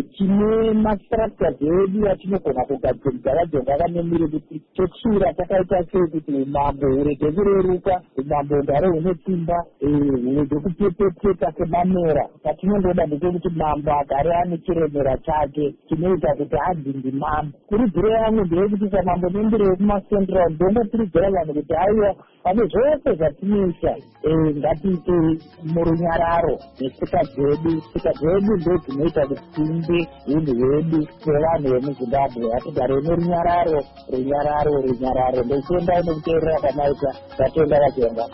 Tine mastructures edu atinogona kugadziridza vajonga vanemire kuti totsiura takaita sei kuti umambo hurege kureruka, umambo hugare hune simba, hurege kupepeteka semamera. Patinongoda ndechekuti mambo agare ane chiremera chake chinoita kuti adzingi mambo. Kurudziro yangu ndeyekuti samambo Nembire wekumaCentral ndongokurudzira vanhu kuti aiwa pane zvose zvatinosha ngatiite murunyararo netsika dzedu. Tsika dzedu ndo dzinoita kuti tiimbe unhu hwedu sevanhu vemuZimbabwe. Hatigare nerunyararo, runyararo, runyararo. Ndotenda nekuteerera kwamaita. Ndatenda vajenga.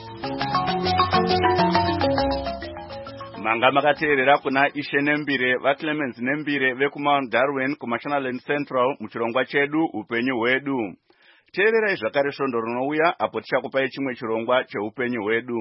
Manga makateerera kuna Ishe Nembire vaClemens Nembire vekuMount Darwin kuMashonaland Central muchirongwa chedu upenyu hwedu. Teererai zvakare svondo rinouya apo tichakupai chimwe chirongwa cheupenyu hwedu.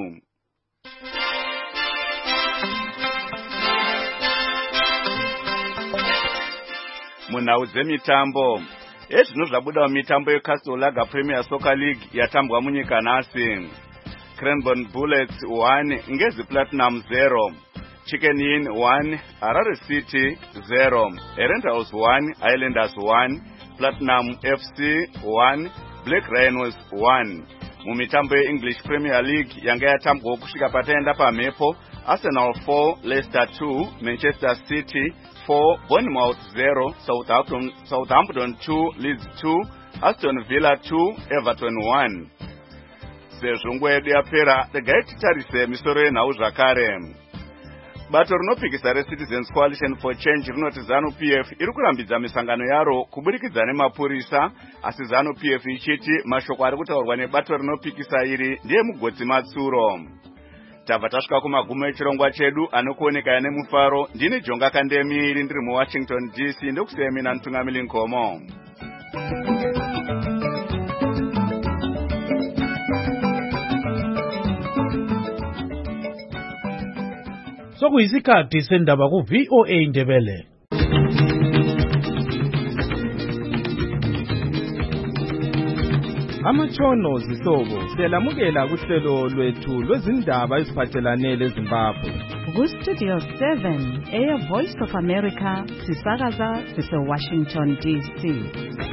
Munhau dzemitambo, ezvino zvabuda mitambo yeCastle Lager Premier Soccer League yatambwa munyika nhasi. Cranbourne Bullets 1, Ngezi Platinum 0, Chicken Inn 1, Harare City 0, Erenthouse 1, Islanders 1, Platinum FC 1, Black Rhinos 1. Mumitambo yeEnglish Premier League yanga yatambwa kusvika pataenda pamhepo, Arsenal 4, Leicester 2, Manchester City 4, Bournemouth 0, Southampton 2, Leeds 2, Aston Villa 2, Everton 1. Sezvo nguva yedu yapera, regai titarise misoro yenhau zvakare. Bato rinopikisa reCitizens Coalition for Change rinoti ZANU-PF iri kurambidza misangano yaro kuburikidza nemapurisa, asi ZANU-PF ichiti mashoko ari kutaurwa nebato rinopikisa iri ndiye mugodzi matsuro. Tabva tasvika kumagumo echirongwa chedu anokuoneka nemufaro. Ndini Jonga Kandemi ndiri muWashington DC ndokusiyai mina Ntungamili Nkomo. Sokuyisikhathi sendaba ku VOA Indebele. Amatshono zihlobo siyalamukela kuhlelo lwethu lwezindaba eziphathelane leZimbabwe. Ku-Studio 7 Air Voice of America sisakaza sise-Washington DC.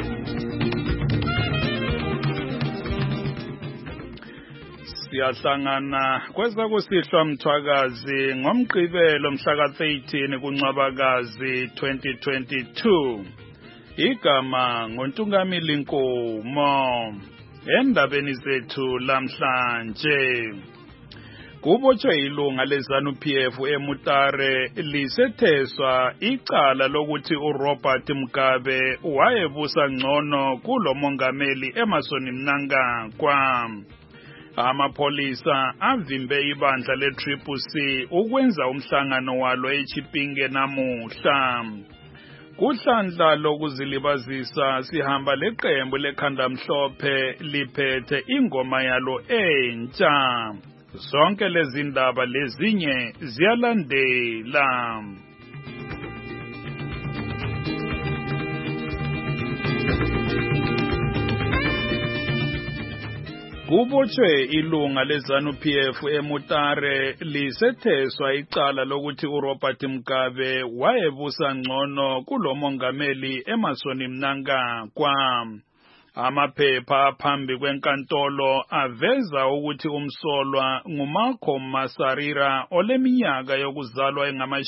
Siyahlangana kwezakusihlwa mthwakazi ngomgqibelo mhla ka-13 kuNcwabakazi 2022. Igama ngoNtungamili Nkomo. Endabeni zethu lamhlanje kubotshwe ilunga leZANU-PF eMutare lisetheswa icala lokuthi uRobert Mugabe wayebusa ngcono kulo mongameli Emmerson Mnangagwa. Amapolisa avimbe ibandla le-Triple C ukwenza umhlangano walo eChipinge namuhla. Kuhlandla lokuzilibazisa sihamba leqembu lekhanda mhlophe liphethe ingoma yalo entsha. Zonke lezi ndaba lezinye ziyalandela. Kubotshwe ilunga leZANU-PF eMutare lisetheswa icala lokuthi uRobert Mugabe wayebusa ngcono kulo mongameli Emmerson Mnangagwa. Amaphepha phambi kwenkantolo aveza ukuthi umsolwa nguMalcolm Masarira oleminyaka yokuzalwa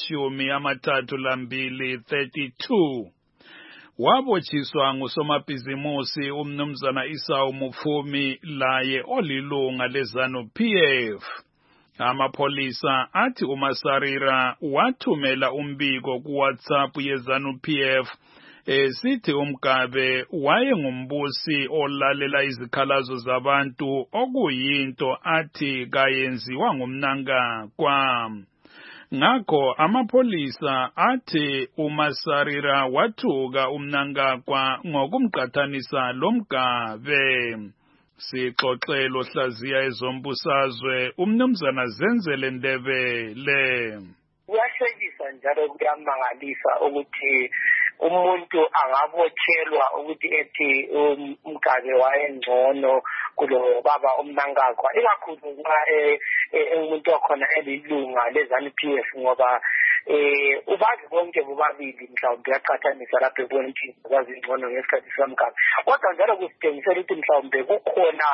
engama-32 32. Wabotshiswa ngusomabhizimusi umnumzana Esau Mufumi laye olilunga leZANU-PF. Amapolisa athi uMasarira wathumela umbiko kuWhatsApp yeZANU-PF esithi uMgabe wayengumbusi olalela izikhalazo zabantu okuyinto athi kayenziwa nguMnangagwa. Ngakho amapolisa athi uMasarira wathuka uMnangagwa ngokumqathanisa loMgabe. Sixoxelo hlaziya ezombusazwe umnumzana Zenzele Ndebele. Kuyahlekisa njalo kuyamangalisa ukuthi umuntu angabotshelwa ukuthi ethi uMgabe wayengcono kulo baba uMnangagwa, ikakhulu kuba umuntu okhona elilunga leZANU-PF ngoba ubazi bonke bobabili mhlawumbe yaqhathanisa lapho ebonke kwazi ngcono ngesikhathi sikaMgabe. Kodwa njalo kusitshengisela ukuthi mhlawumbe kukhona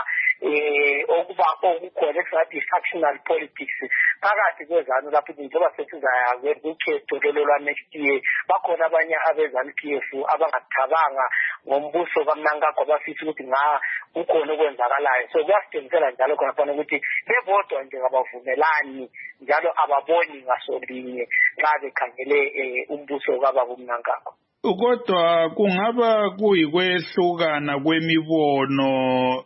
okukhona esingathi factional politics phakathi kweZANU lapho njengoba sesizaya kukhetho lolwa next year. Bakhona abanye abeZANU-PF abangathabanga ngombuso kaMnangagwa bafisa ukuthi kukhona okwenzakalayo. So kuyasitshengisela njalo khona ukuthi bebodwa nje abavumelani njalo ababoni ngasolinye nxa bekhangele umbuso kababa uMnangagwa. Kodwa kungaba kuyikwehlukana kwemibono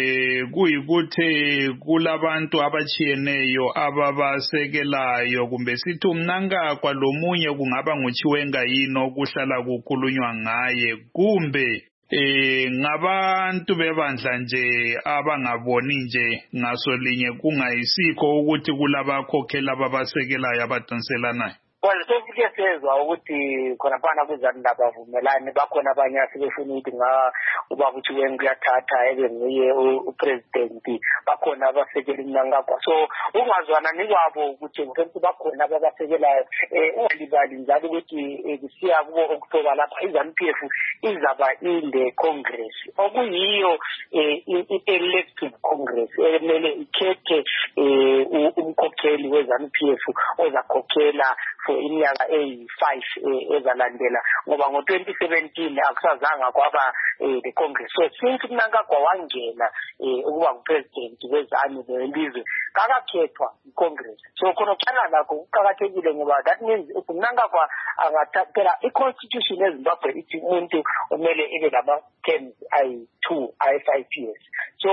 kuyikuthi kulabantu abatshiyeneyo ababasekelayo kumbe sithi uMnangagwa lomunye kungaba nguChiwenga yini okuhlala kukhulunywa ngaye kumbe ngabantu bebandla nje abangaboni nje ngasolinye kungayisikho ukuthi kulabakhokhela ababasekelayo abadonselanayo. Well, sesike sezwa ukuthi khona phana kuzani labavumelani bakhona abanye asebefuna ukuthi ubaba uChiwenga uyathatha ebe nguye upresident, bakhona abasekela uMnangagwa. So ungazwana nikwabo ukuthi ukuthi bakhona ababasekelayo. Ungalibali njalo ukuthi kusiya kubo October lapha iZANU-PF izaba inde Congress okuyiyo elective Congress emele ikhethe umkhokheli weZANU-PF ozakhokhela for iminyaka eyi-5 ezalandela ngoba ngo-2017 akusazanga kwaba the Congress. So since uMnangagwa wangena ukuba ngupresident wezanu lelizwe kakakhethwa iCongress. So khona ukhala lakho kuqakathekile ngoba that means if uMnangagwa angathathela i-constitution eZimbabwe ithi umuntu umele ebe lama-terms ayi-2 ayi-5 years. So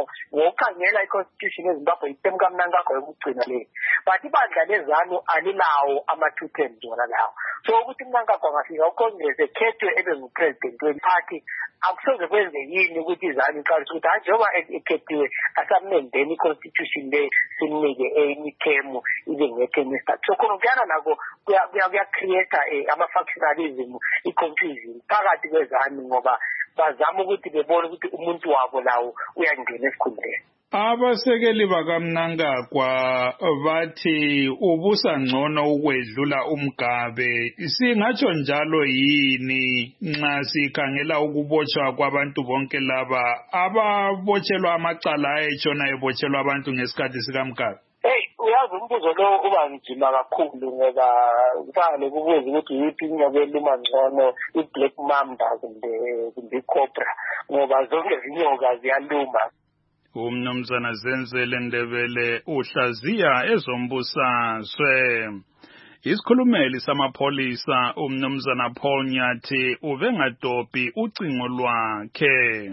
ngokukhangela i-constitution eZimbabwe iterm kaMnangagwa yokugcina leyo. But ibandla leZANU alila nawo ama-2 terms wona lawo. So ukuthi Mnangagwa angafika uCongress ekhethwe ebe ngupresident weparty akusoze kwenze yini ukuthi izani iqalise ukuthi njengoba ekhethiwe asamendeni i-constitution le simnike enye ithemu ibe nge-term esithathu. So khona kuyana nako kuya-create ama-factionalism, i-confusion phakathi kwezani ngoba bazama ukuthi bebone ukuthi umuntu wabo lawo uyangena esikhundleni. Abasekeli bakaMnangagwa bathi ubusa ngcono ukwedlula uMgabe. Singatsho njalo yini nxa sikhangela ukubotshwa kwabantu bonke laba ababotshelwa amacala ayetshona ebotshelwa abantu ngesikhathi sikaMgabe? Uyazi umbuzo lo uba nzima kakhulu ngoba kufanele kubuze ukuthi yiphi inyoka eluma ngcono, i-Black Mamba kumbe i-Cobra, ngoba zonke izinyoka ziyaluma. Umnumzana Zenzele Ndebele uhlaziya ezombusazwe. Isikhulumeli samapholisa umnumzana Paul Nyathi ubengadophi ucingo lwakhe.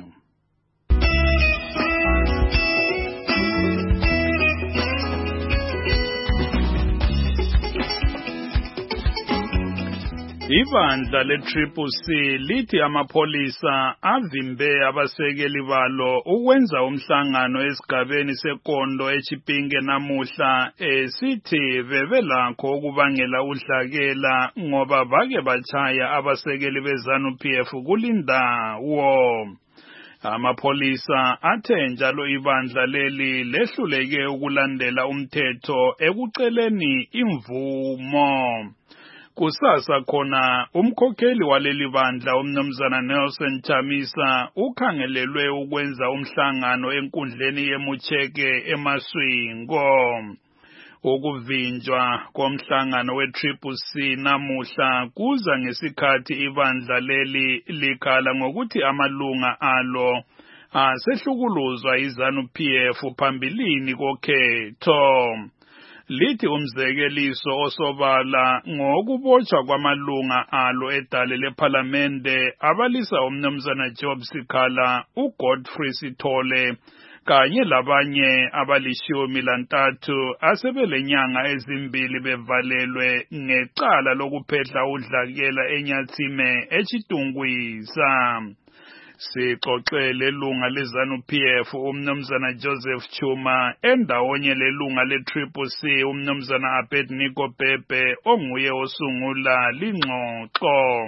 Ibandla le-CCC lithi amapholisa avimbe abasekeli balo ukwenza umhlangano esigabeni sekondo eChipinge namuhla sithi bebelakho ukubangela udlakela ngoba bake bachaya abasekeli beZANU-PF kulindawo. Amapholisa athe njalo ibandla leli lehluleke ukulandela umthetho ekuceleni imvumo. Kusasa khona umkhokheli waleli bandla umnumzana Nelson Chamisa ukhangelelwe ukwenza umhlangano enkundleni yeMucheke eMaswingo. Ukuvinjwa komhlangano we-CCC namuhla kuza ngesikhathi ibandla leli likhala ngokuthi amalunga alo asehlukuluzwa iZANU-PF phambilini kokhetho. Lithi umzekeliso osobala ngokubotshwa kwamalunga alo edale lephalamende abalisa umnumzana Job Sikhala, uGodfrey Sithole kanye labanye abali-13 asebelenyanga ezimbili bevalelwe ngecala lokuphehla udlakela eNyathime eChitungwisa. Sixoxele lunga leZANU-PF umnumzana Joseph Chuma endawonye lelunga le-CCC umnumzana Abednego Bhebhe onguye osungula lingxoxo.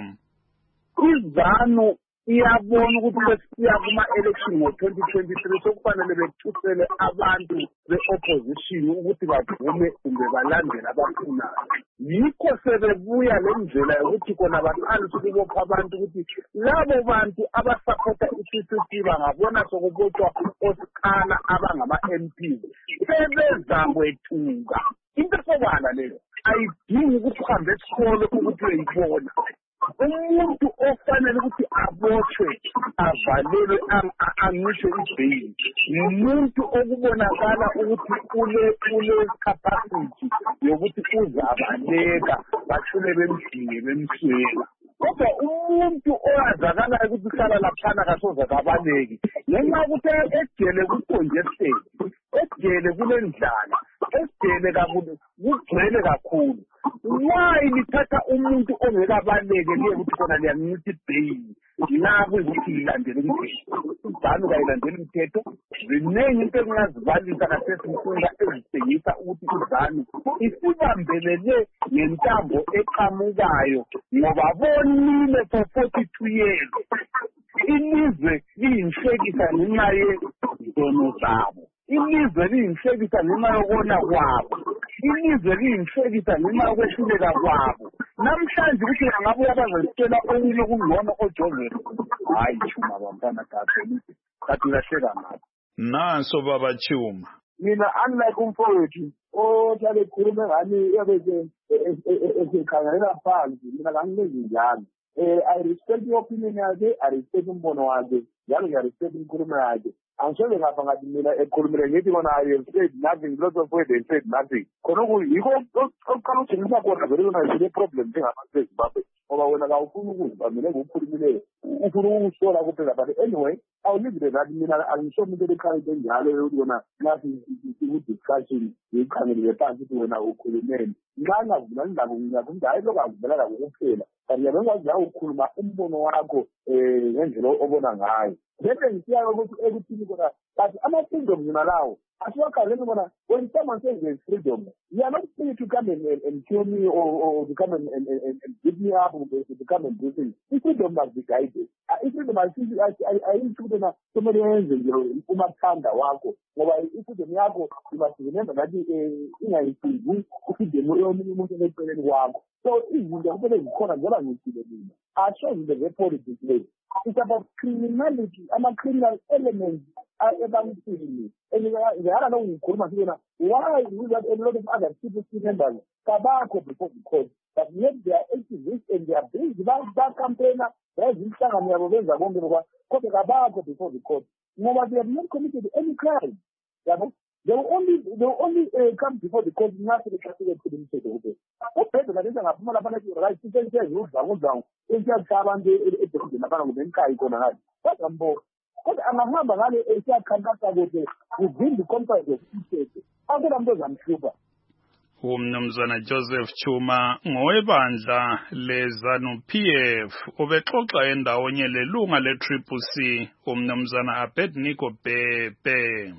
IZANU iyabona ukuthi besiya kuma-election ngo-2023 sokufanele bethusele abantu be-opposition ukuthi bavume kumbe balandele abafunayo. Yikho sebebuya le ndlela yokuthi kona baqalise ukubopha abantu ukuthi labo bantu abasapota i-CCC bangabona sokubotshwa osikala abangama-MPs sebezamwethuka. Into esobala leyo ayidingi ukuthi uhambe esikole ukuthi uyayibona. Umuntu ofanele ukuthi abotshwe avalelwe angisho ibheyili umuntu okubonakala ukuthi ule capacity yokuthi uzabaleka bathule bemdinge bemswela. Kodwa umuntu oyazakalayo ukuthi uhlala laphana kasoze kabaleki ngenxa yokuthi egele ku-congested, egele kulendlala, egele kugcwele kakhulu. Why lithatha umuntu ongekabaleke liye ukuthi khona liyancitha ibheyili nabo ukuthi lilandele umthetho? IZANU kayilandeli umthetho. Ziningi into engingazibalisa kasesimfunda ezithengisa ukuthi iZANU isibambelele ngentambo eqhamukayo ngoba bonile for 42 years ilizwe liyinhlekisa ngenxa yezono zabo. Ilizwe liyinhlekisa ngenxa yokona kwabo. Ilizwe liyinhlekisa ngenxa yokwehluleka kwabo. Namhlanje ukuthi bangabuya bazositshela okunye okungcono oJoseph. Hayi Chuma bantwana kathi lahleka ngapha. Nanso baba Chuma. Mina unlike umfowethu ohlale ekhuluma ngani yabeke esekhangela phansi, mina kangenzi njalo. I respect your opinion yakhe, I respect umbono wakhe, njalo ngiyarespect inkulumo yakhe. angishele ngapha ngathi mina ekhulumile ngithi kona I have said nothing, lots of words they said nothing. Khona yikho oqala ukujingisa khona vele kona sile problem njengabantu eZimbabwe ngoba wena kawufuni ukuzwa mina ngikukhulumileyo ufuna ukusola kuphela but anyway I'll leave it that mina angisho umuntu ekhaya njalo yokuthi wona nathi discussion yiqhangelele phansi ukuthi wena ukhulumeni nxa ngakuvula hayi lokavumela kuphela kanti ngiyabona ukukhuluma umbono wakho ngendlela obona ngayo bese ngisiya ukuthi ekuthini kona but ama-freedom mina lawo asiwakhaleni bona when someone says there's freedom, you are not free to come and kill me or to come and beat me up or to come and do things. Freedom must be guided. Freedom ayisho na somebody wenze nje umathanda wakho ngoba freedom yakho you must remember that ingayisizi freedom yomunye umuntu eceleni kwakho. So izinto kumele zikhona njengoba ngithile mina. Asho izinto ze-politics lezi. It's about criminality, ama-criminal elements ebantwini. And ngiyala lo ngikhuluma nje na why we got a lot of other people members kabakho before the court, but yet they are activists and they are busy campaigner bezinhlangano yabo benza konke lokho kodwa kabakho before the court ngoba they have not committed any crime. Yabo they will only come before the court ngathi bekhasile kulimthetho kuphela. Ubhedo kanti ngaphuma lapha nathi right sentence udlango insiyakha abantu edokotela lapha ngobenkayi khona ngathi kodwa mbo kodwa angahamba ngale esiyakhankasa ukuthi within the context of umthetho akula muntu ozamhlupha. Umnumzana Joseph Chuma ngowebandla leZANU-PF ubexoxa endawonye lelunga le-CCC umnumzana Abednego Bhebhe.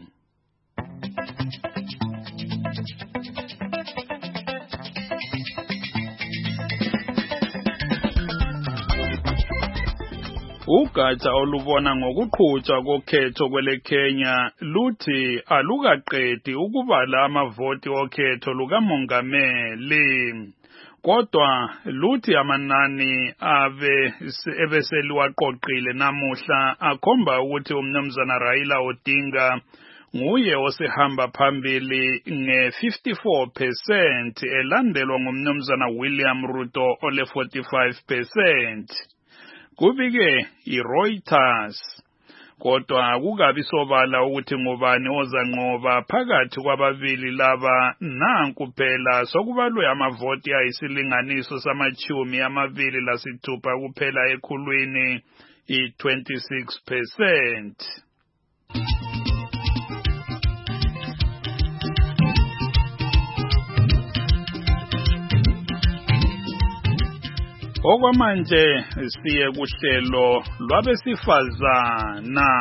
Ugatsha olubona ngokuqhutshwa kokhetho kwele Kenya luthi alukaqedi ukubala amavoti okhetho lukamongameli kodwa luthi amanani ebeseliwaqoqile namuhla akhomba ukuthi umnumzana Raila Odinga nguye osehamba phambili nge-54% elandelwa ngumnumzana William Ruto ole 45%. Kubike iReuters kodwa akukabi sobala ukuthi ngubani ozanqoba phakathi kwababili laba nanku phela sokubalwe amavoti ayisilinganiso samachumi amabili lasithupha kuphela ekhulwini i-26%. Okwamanje siye kuhlelo lwabesifazana.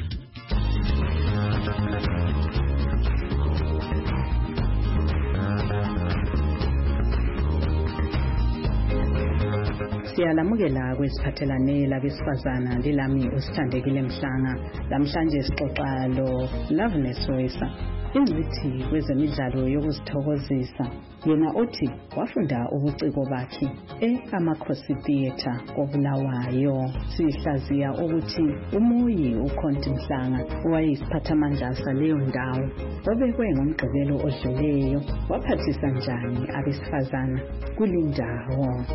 Siyalamukela kwesiphathelane labesifazana lilami usithandekile Mhlanga. Lamhlanje sixoxa lo Loveness Soyisa, ingcithi kwezemidlalo yokuzithokozisa. Yena othi wafunda ubuciko bakhe eAmakhosi Theatre koBulawayo. Sihlaziya ukuthi uMoyi uKhonti Mhlanga wayeyisiphathamandla saleyo ndawo obekwe ngomgqibelo odluleyo waphathisa njani abesifazana kulindawo.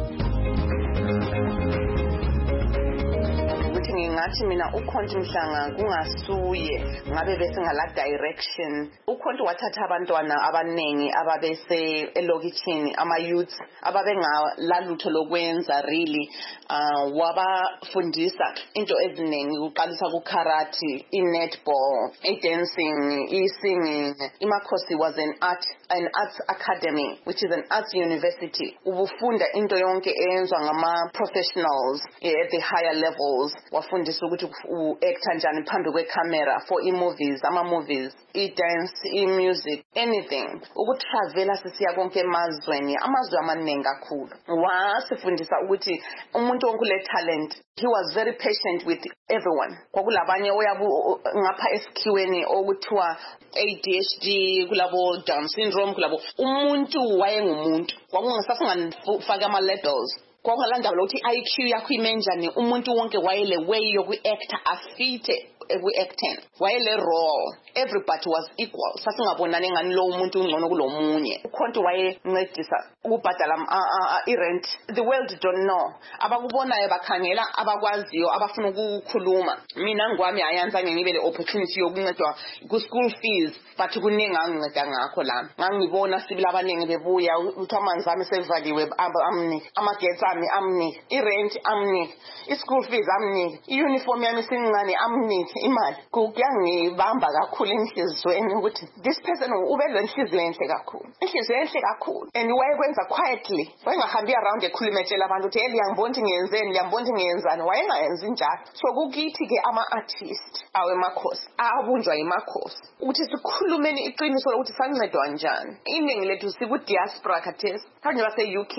Ngingathi mina uKhonti Mhlanga kungasuye ngabe bese ngala direction. uKhonti wathatha abantwana abanengi ababese elokitshini ama-youth ababengalalutho lokwenza really wabafundisa into eziningi uqalisa kukarate, i-netball, i-dancing, i-singing. iMakhosi was an arts academy which is an arts university. Ubufunda into yonke eyenzwa ngama-professionals at the higher levels. Wafundisa ukuthi u-actor njani phambi kwecamera for i-movies, ama-movies, i-dance, i-music, anything. Ukutravela sisiya konke emazweni, amazwe amaningi kakhulu. Wasifundisa ukuthi umuntu wonke le talent. He was very patient with everyone. Kwakulabanye oyabu ngapha esikhiweni okuthiwa ADHD, kulabo Down syndrome, kulabo umuntu wayengumuntu. Kwakungasafuna faka ama-labels. kwakungalandaba lokuthi IQ yakho imenjani umuntu wonke wayele way yoku-acta afite eku-acting wayele role everybody was equal sasingabonani engani lo umuntu ungcono kulomunye ukhonto wayencedisa ukubhadala i-rent. The world don't know abakubonayo bakhangela abakwaziyo abafuna ukukhuluma. Mina ngwami ayanzange ngibe le opportunity yokuncedwa ku-school fees but kuningi anginceda ngakho la ngangibona sibili abaningi bebuya ukuthi amanzi ami sevaliwe amnike amagetsi ami amnike i-rent amnike i-school fees amnike i-uniform yami sincane amnike imali. Kuyangibamba kakhulu enhlizweni ukuthi this person ube lenhliziyo enhle kakhulu and wayekwenza quietly wayengahambi around ekhuluma etshela abantu ukuthi hey ngiyangibona ukuthi ngiyenzeni ngiyambona ukuthi ngiyenzani wayengayenzi njalo. So kukithi-ke ama-artist awemakhosi abunjwa yimakhosi ukuthi sikhulumeni iqiniso lokuthi sancedwa njani. Iningi lethu siku-diaspora khathesi kanje base-UK,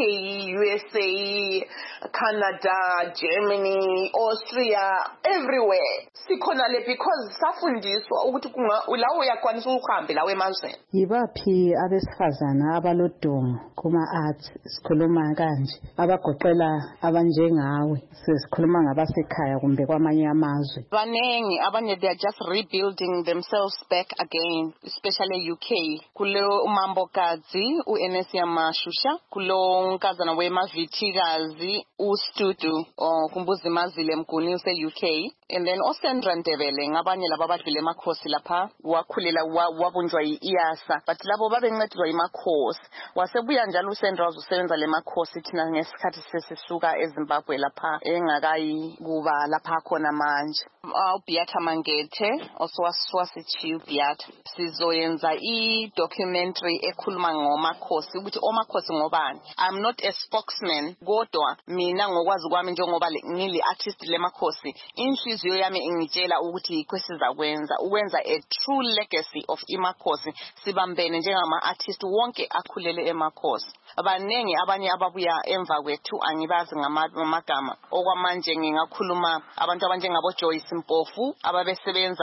USA, Canada, Germany, Austria, everywhere sikhona le because safundiswa ukuthi lawo uyakwanisa ukuhambe lawo emazweni. Yibaphi abesifazana abalodongo kuma-arts sikhuluma kanje abagoqela abanjengawe sesikhuluma ngabasekhaya kumbe kwamanye amazwe? Banengi abanye they are just rebuilding themselves back again, especially UK. Kulo umambokazi uNesia Mashusha, kulo nkazana wemavithikazi uStudu kumbuzi mazile mguni use-UK, and then Osendra Ndebele ngabanye laba abadlule emakhosi lapha wakhulela wabunjwa yi-IASA but labo babencedwa yimakhosi. Wasebuya njalo uSendra wazosebenza le makhosi thina ngesikhathi sesisuka eZimbabwe lapha engakayi kuba lapha khona manje. uBeata Mangethe oswasichiwe Beata sizoyenza i-documentary ekhuluma ngomakhosi ukuthi omakhosi ngobani. I'm not a spokesman kodwa mina ngokwazi kwami njengoba ngili-artist lemakhosi inhliziyo yami ingitshela ukuthi yikho sizakwenza ukwenza a true legacy of imakhosi sibambene njengama-artist wonke akhulele emakhosi. Abanengi abanye ababuya emva kwethu angibazi ngamagama okwamanje ngingakhuluma abantu abanjengabo Joyce Mpofu ababesebenza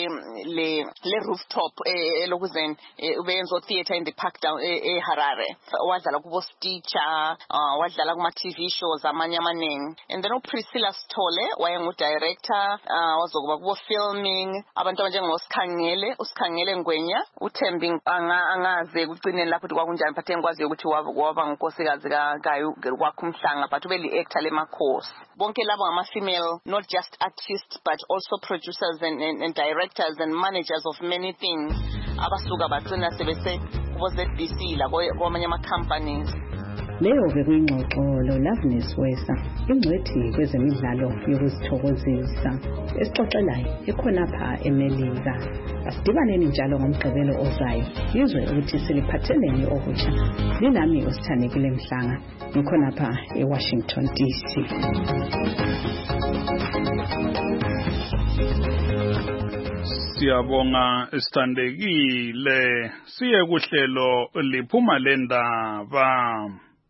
le rooftop elokuzeni ubenza theater in the park down eHarare wadlala kubo Stitcher wadlala kuma TV shows amanye amaningi. And then uPriscilla Sithole wayengu director wazokuba kubo filming abantu abanjengo usikhangele Ngwenya uThembi angaze kucineni lapho kwakunjani but engikwazi ukuthi waba ngunkosikazi kayo kwakho umhlanga but ubeli actor lemakhosi. Bonke labo ngama-female not just artists but also producers and directors and managers of many things abasuka bagcina sebese kubo ZBC la kwamanye ama-companies. Leyo bekuyingxoxo Loveness Wesa ingcwethi kwezemidlalo yokuzithokozisa esixoxelayo ekhonapha eMelika. Asidibaneni njalo ngomgqibelo ozayo yizwe ukuthi siliphatheleni okutsha. Linami usithandekile Mhlanga ngikhonapha eWashington DC. Siyabonga sithandekile siye kuhlelo liphuma lendaba.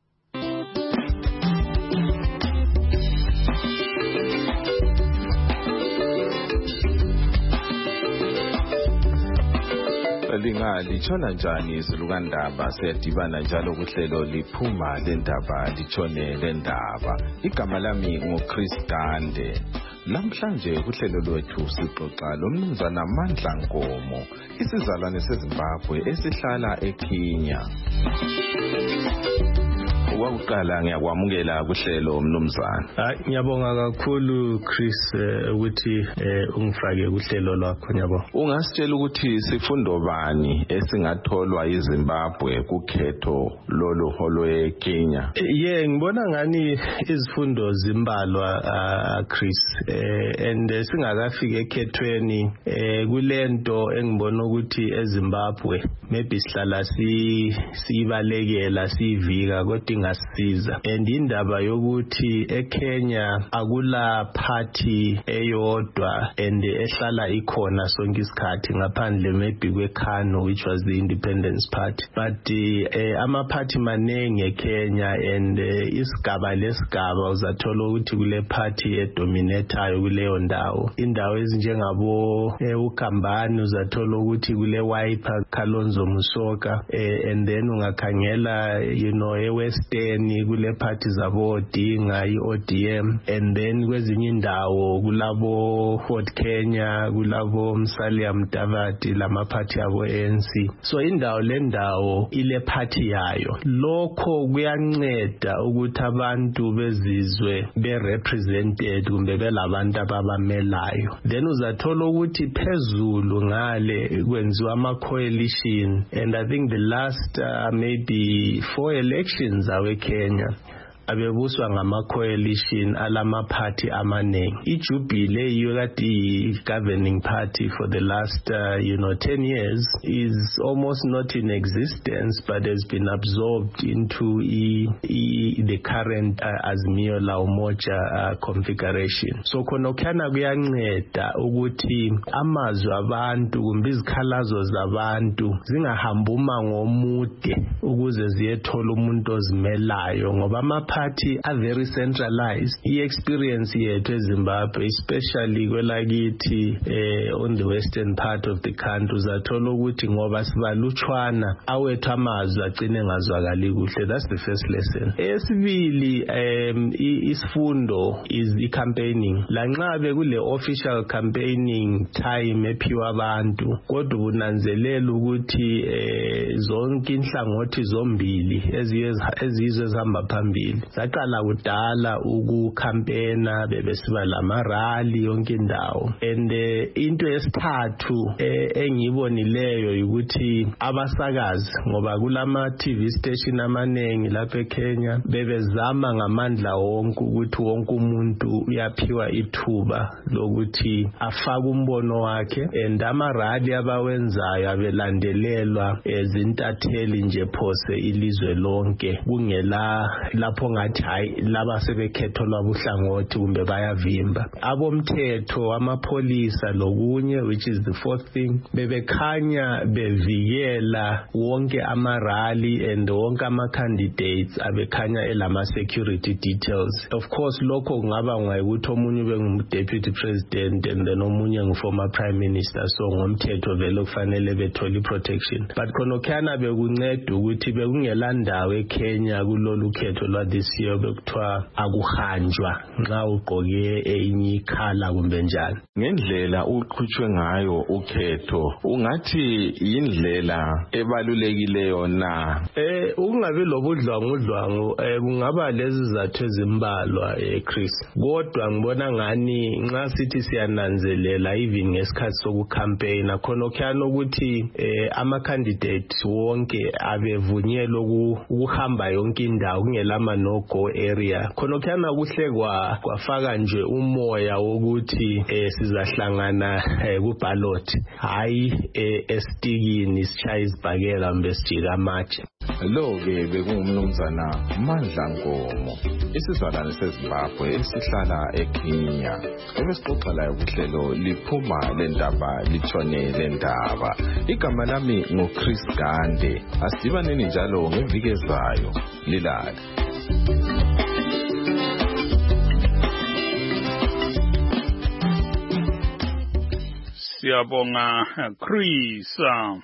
Litshona njani izilukandaba siyadibana njalo kuhlelo liphuma lendaba litshone lendaba. Igama lami nguChris Gande. Namhlanje kuhlelo lwethu sixoxa lomnumzana Mandla Nkomo isizalwane seZimbabwe esihlala eKenya. Wakuqala ngiyakwamukela kuhlelo mnumzana. Ngiyabonga kakhulu Chris ukuthi ungifake kuhlelo lwakho nyabo. Ungasitshela ukuthi sifundo bani esingatholwa yiZimbabwe kukhetho lolu holwe Kenya? Ngibona ngani izifundo zimbalwa Chris and singakafika ekhethweni kulento engibona ukuthi eZimbabwe maybe sihlala sibalekela sivika kodwa ingasiza and indaba yokuthi eKenya akula party eyodwa and ehlala ikhona sonke isikhathi ngaphandle maybe kweKANU which was the Independence Party but ama party manenge eKenya and isigaba lesigaba uzathola ukuthi kule party edominatayo kuleyo ndawo. Indawo ezinjengabo uKambani uzathola ukuthi kule Wiper Kalonzo Musyoka, and then ungakhangela eWestern kule party zabo Odinga iODM, and then kwezinye indawo kulabo Fort Kenya, kulabo Musalia Mudavadi lama party abo ANC. So indawo lendawo ile party yayo. Lokho kuyanceda ukuthi abantu bezizwe be represented kumbe belabantu ababamelayo. Then uzathola ukuthi phezulu ngale kwenziwa ama coalition, and I think the last maybe 4 elections awe Kenya abebuswa ngama coalition alama party amanengi. iJubilee yiyo kade governing party for the last 10 years is almost not in existence, but has been absorbed into the current Azimio la Umoja configuration. So khonokana kuyanceda ukuthi amazwi abantu kumbe izikhalazo zabantu zingahamba umango omude ukuze ziyethola umuntu ozimelayo, ngoba party are very centralized. Experience yethu eZimbabwe, especially kwelakithi on the western part of the country, uzathola ukuthi ngoba sibalutshwana awethu amazwi agcine ngazwakali kuhle. That's the first lesson. Esibili, isifundo is campaigning. Lanxa bekule official campaigning time ephiwa abantu, kodwa unanzelela ukuthi zonke inhlangothi zombili ezizwe ezihamba phambili zaqala kudala ukucampaigna, bebesiba lamarally yonke indawo. And into yesithathu engibonileyo ukuthi abasakazi, ngoba kulama TV station amanengi lapha eKenya, bebezama ngamandla wonke ukuthi wonke umuntu uyaphiwa ithuba lokuthi afake umbono wakhe, and amarally abawenzayo abelandelelwa ezintatheli nje phose ilizwe lonke, kungela lapho ngathi hayi laba sebekhetho lwabuhlangothi kumbe bayavimba. Abomthetho, amapolisa lokunye, which is the fourth thing, bebekhanya bevikela wonke amarally and wonke ama-candidates abekhanya elama security details. Of course lokho kungaba ngokuthi omunye ube ngumu-deputy president and then omunye ngu-former prime minister, so ngomthetho vele kufanele bethole protection. But khonokhana bekunceda ukuthi bekungela ndawo eKenya kulolu khetho lwa this year bekuthiwa akuhanjwa nxa ugqoke enye ikhala kumbe njani. Ngendlela uqhutshwe ngayo ukhetho, ungathi yindlela ebalulekileyo na? Ukungabi lobudlwangudlwangu kungaba lezi zathu ezimbalwa Chris, kodwa ngibona ngani nxa sithi siyananzelela even ngesikhathi sokucampaigna khonokhana ukuthi ama-candidates wonke abevunyelwe ukuhamba yonke indawo kungelama no-go area. Khonokhana kuhle kwafaka nje umoya wokuthi sizahlangana kuballot, hayi esitikini sishaya izibhakela mbe sijika amatshe. Lo-ke bekungumnumzana Mandla Nkomo, isizalwane seZimbabwe esihlala eKenya, ebesixoxa layo kuhlelo liphuma lendaba litshone lendaba. Igama lami nguChris Gande. Asidibaneni njalo ngeviki ezayo. Lilale. Siyabonga Chris.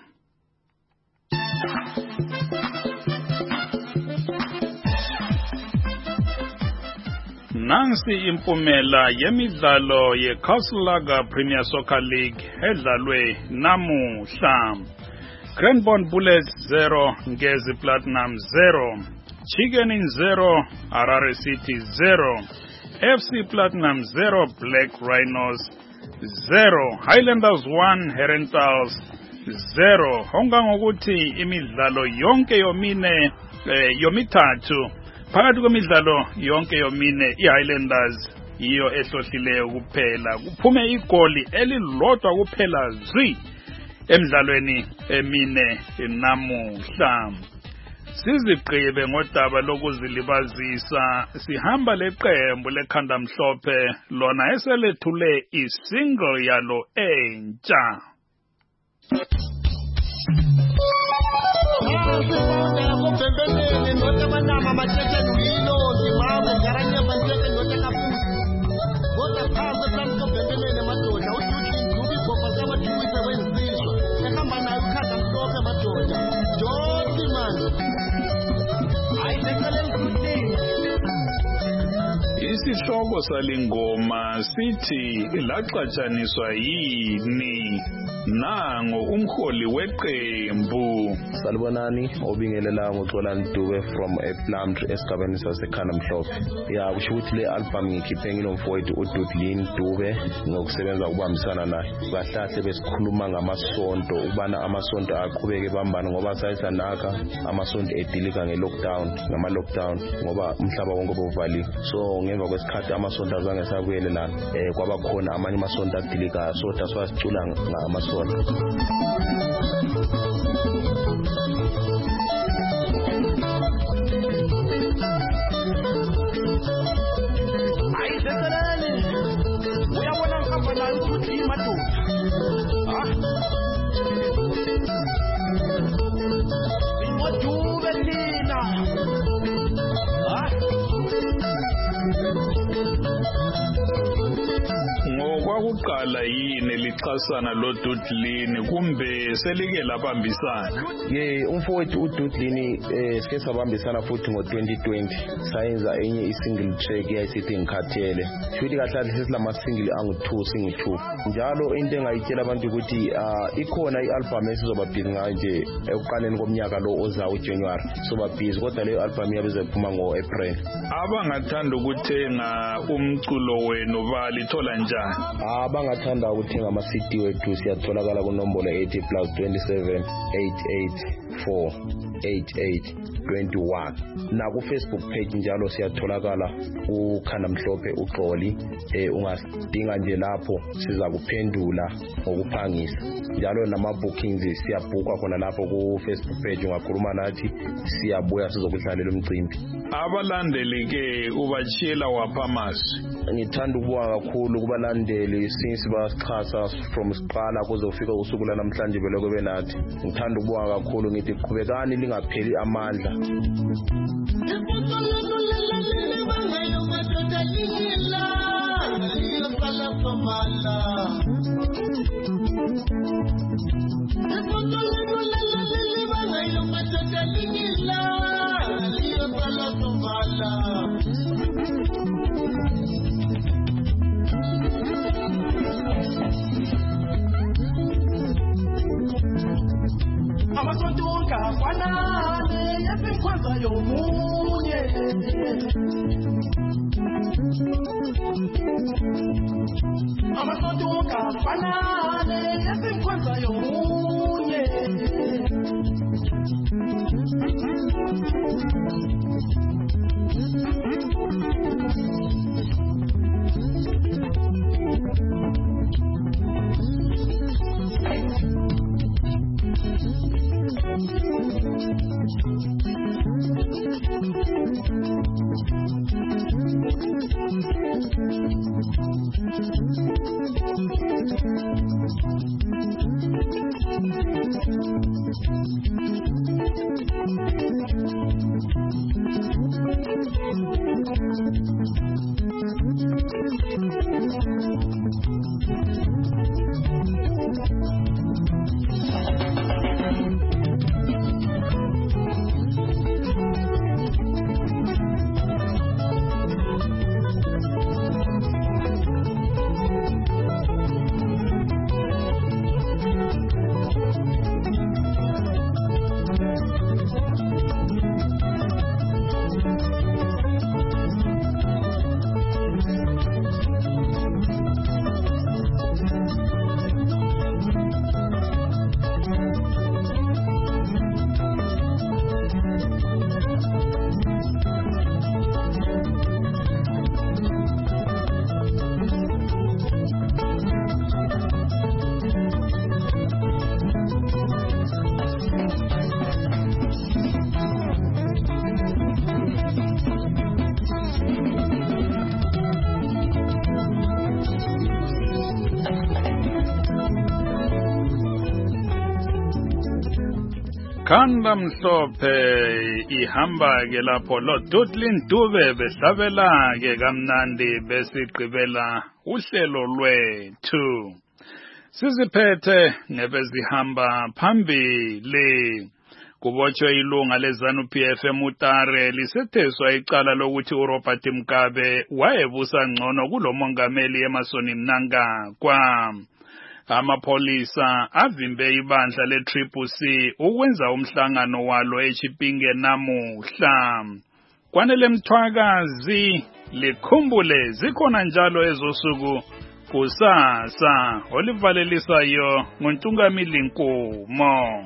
Nansi impumela yemidlalo yeCastle Premier Soccer League edlalwe namuhla. Cranbourne Bullets 0, Ngezi Platinum 0, Chicken Inn 0, Harare City 0, FC Platinum 0, Black Rhinos 0, Highlanders 1, Herentals 0. Honga ngokuthi imidlalo yonke yomithathu phakathi kwemidlalo yonke yomine iHighlanders iyo ehlohlileyo kuphela, kuphume igoli elilodwa kuphela zwi emidlalweni emine namuhla. Sizigqibe ngodaba lokuzilibazisa, sihamba leqembu lekhanda mhlophe lona eselethule isingle yalo entsha. isihloko salingoma sithi laxatshaniswa yini. Nango umholi weqembu. Salibonani, obingelela ngoXolani Dube from Plumtree esigabeni sasekhanda Mhlophe. Ya kusho ukuthi le album ngikhiphe nginomfowethu uDudlin Dube ngokusebenza ukubambisana naye. Kahlahle besikhuluma ngamasonto ubana amasonto aqhubeke bambana ngoba sayisanaka amasonto edilika ngelockdown ngama-lockdown ngoba umhlaba wonke bovaliwe. So ngemva kwesikhathi amasonto azange sabuyelelana kwaba khona amanye amasonto adilikayo so daswasicula ngamasonto. Ngokwakuqala yini lixhasana lo Dudlin kumbe selike labambisana? Umfowethu uDudlin sike sabambisana futhi ngo-2020 sayenza enye i-single track eyayisithi ngikhathele. Futhi kahle sesilama single angu-2 singu-2. Njalo into engayitshela abantu ukuthi ikhona i-album esizoba busy ngayo nje ekuqaleni komnyaka lo ozayo uJanuary. Soba busy kodwa leyo album yabe izophuma ngo-April. Abangathanda ukuthenga umculo wenu balithola njani? Abangathanda ukuthenga ama-CD wethu siyatholakala kunombolo 80 plus 27 884 8821 na ku Facebook page njalo siyatholakala ukhanda Mhlophe uXoli. Ungasidinga nje lapho siza kuphendula ngokuphangisa. Njalo nama bookings siyabhuka khona lapho ku Facebook page ungakhuluma nathi siyabuya sizokudlalela umcimbi. Abalandeli ke ubachila waphamasi. Ngithanda ukubonga kakhulu kubalandeli since basixhasa from siqala kuzofika usuku lanamhlanje beloko benathi. Ngithanda ukubonga kakhulu ngithi qhubekani lingapheli amandla. Khanda Mhlophe ihamba ke lapho lo Dudlin Dube behlabela ke kamnandi besigqibela uhlelo lwethu. Siziphethe nebezihamba phambili Kubotshwe ilunga leZANU-PF eMutare lisetheswa icala lokuthi uRobert Mugabe wayebusa ngcono kulomongameli Emmerson Mnangagwa. Amapolisa avimbe ibandla le-CCC ukwenza umhlangano walo eChipinge namuhla. Kwanele Mthwakazi likhumbule zikhona njalo ezosuku kusasa. Olivalelisayo nguNtungamili Nkomo.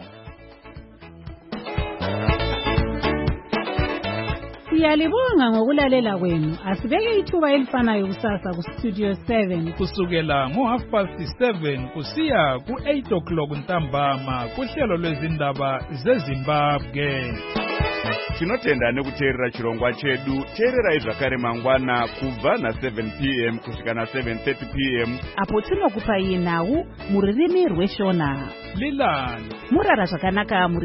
Siyalibonga ngokulalela kwenu. Asibeke ithuba elifanayo kusasa ku Studio 7 kusukela ngo7:30 kusiya ku8 ntambama kuhlelo lwezindaba zeZimbabwe. Tinotenda nekuteerera chirongwa chedu. Teererai zvakare mangwana kubva na7 p.m. kusvika na7:30 p.m. apo tinokupai nhau muririmi rweshona. Lilani Murara zvakanaka muri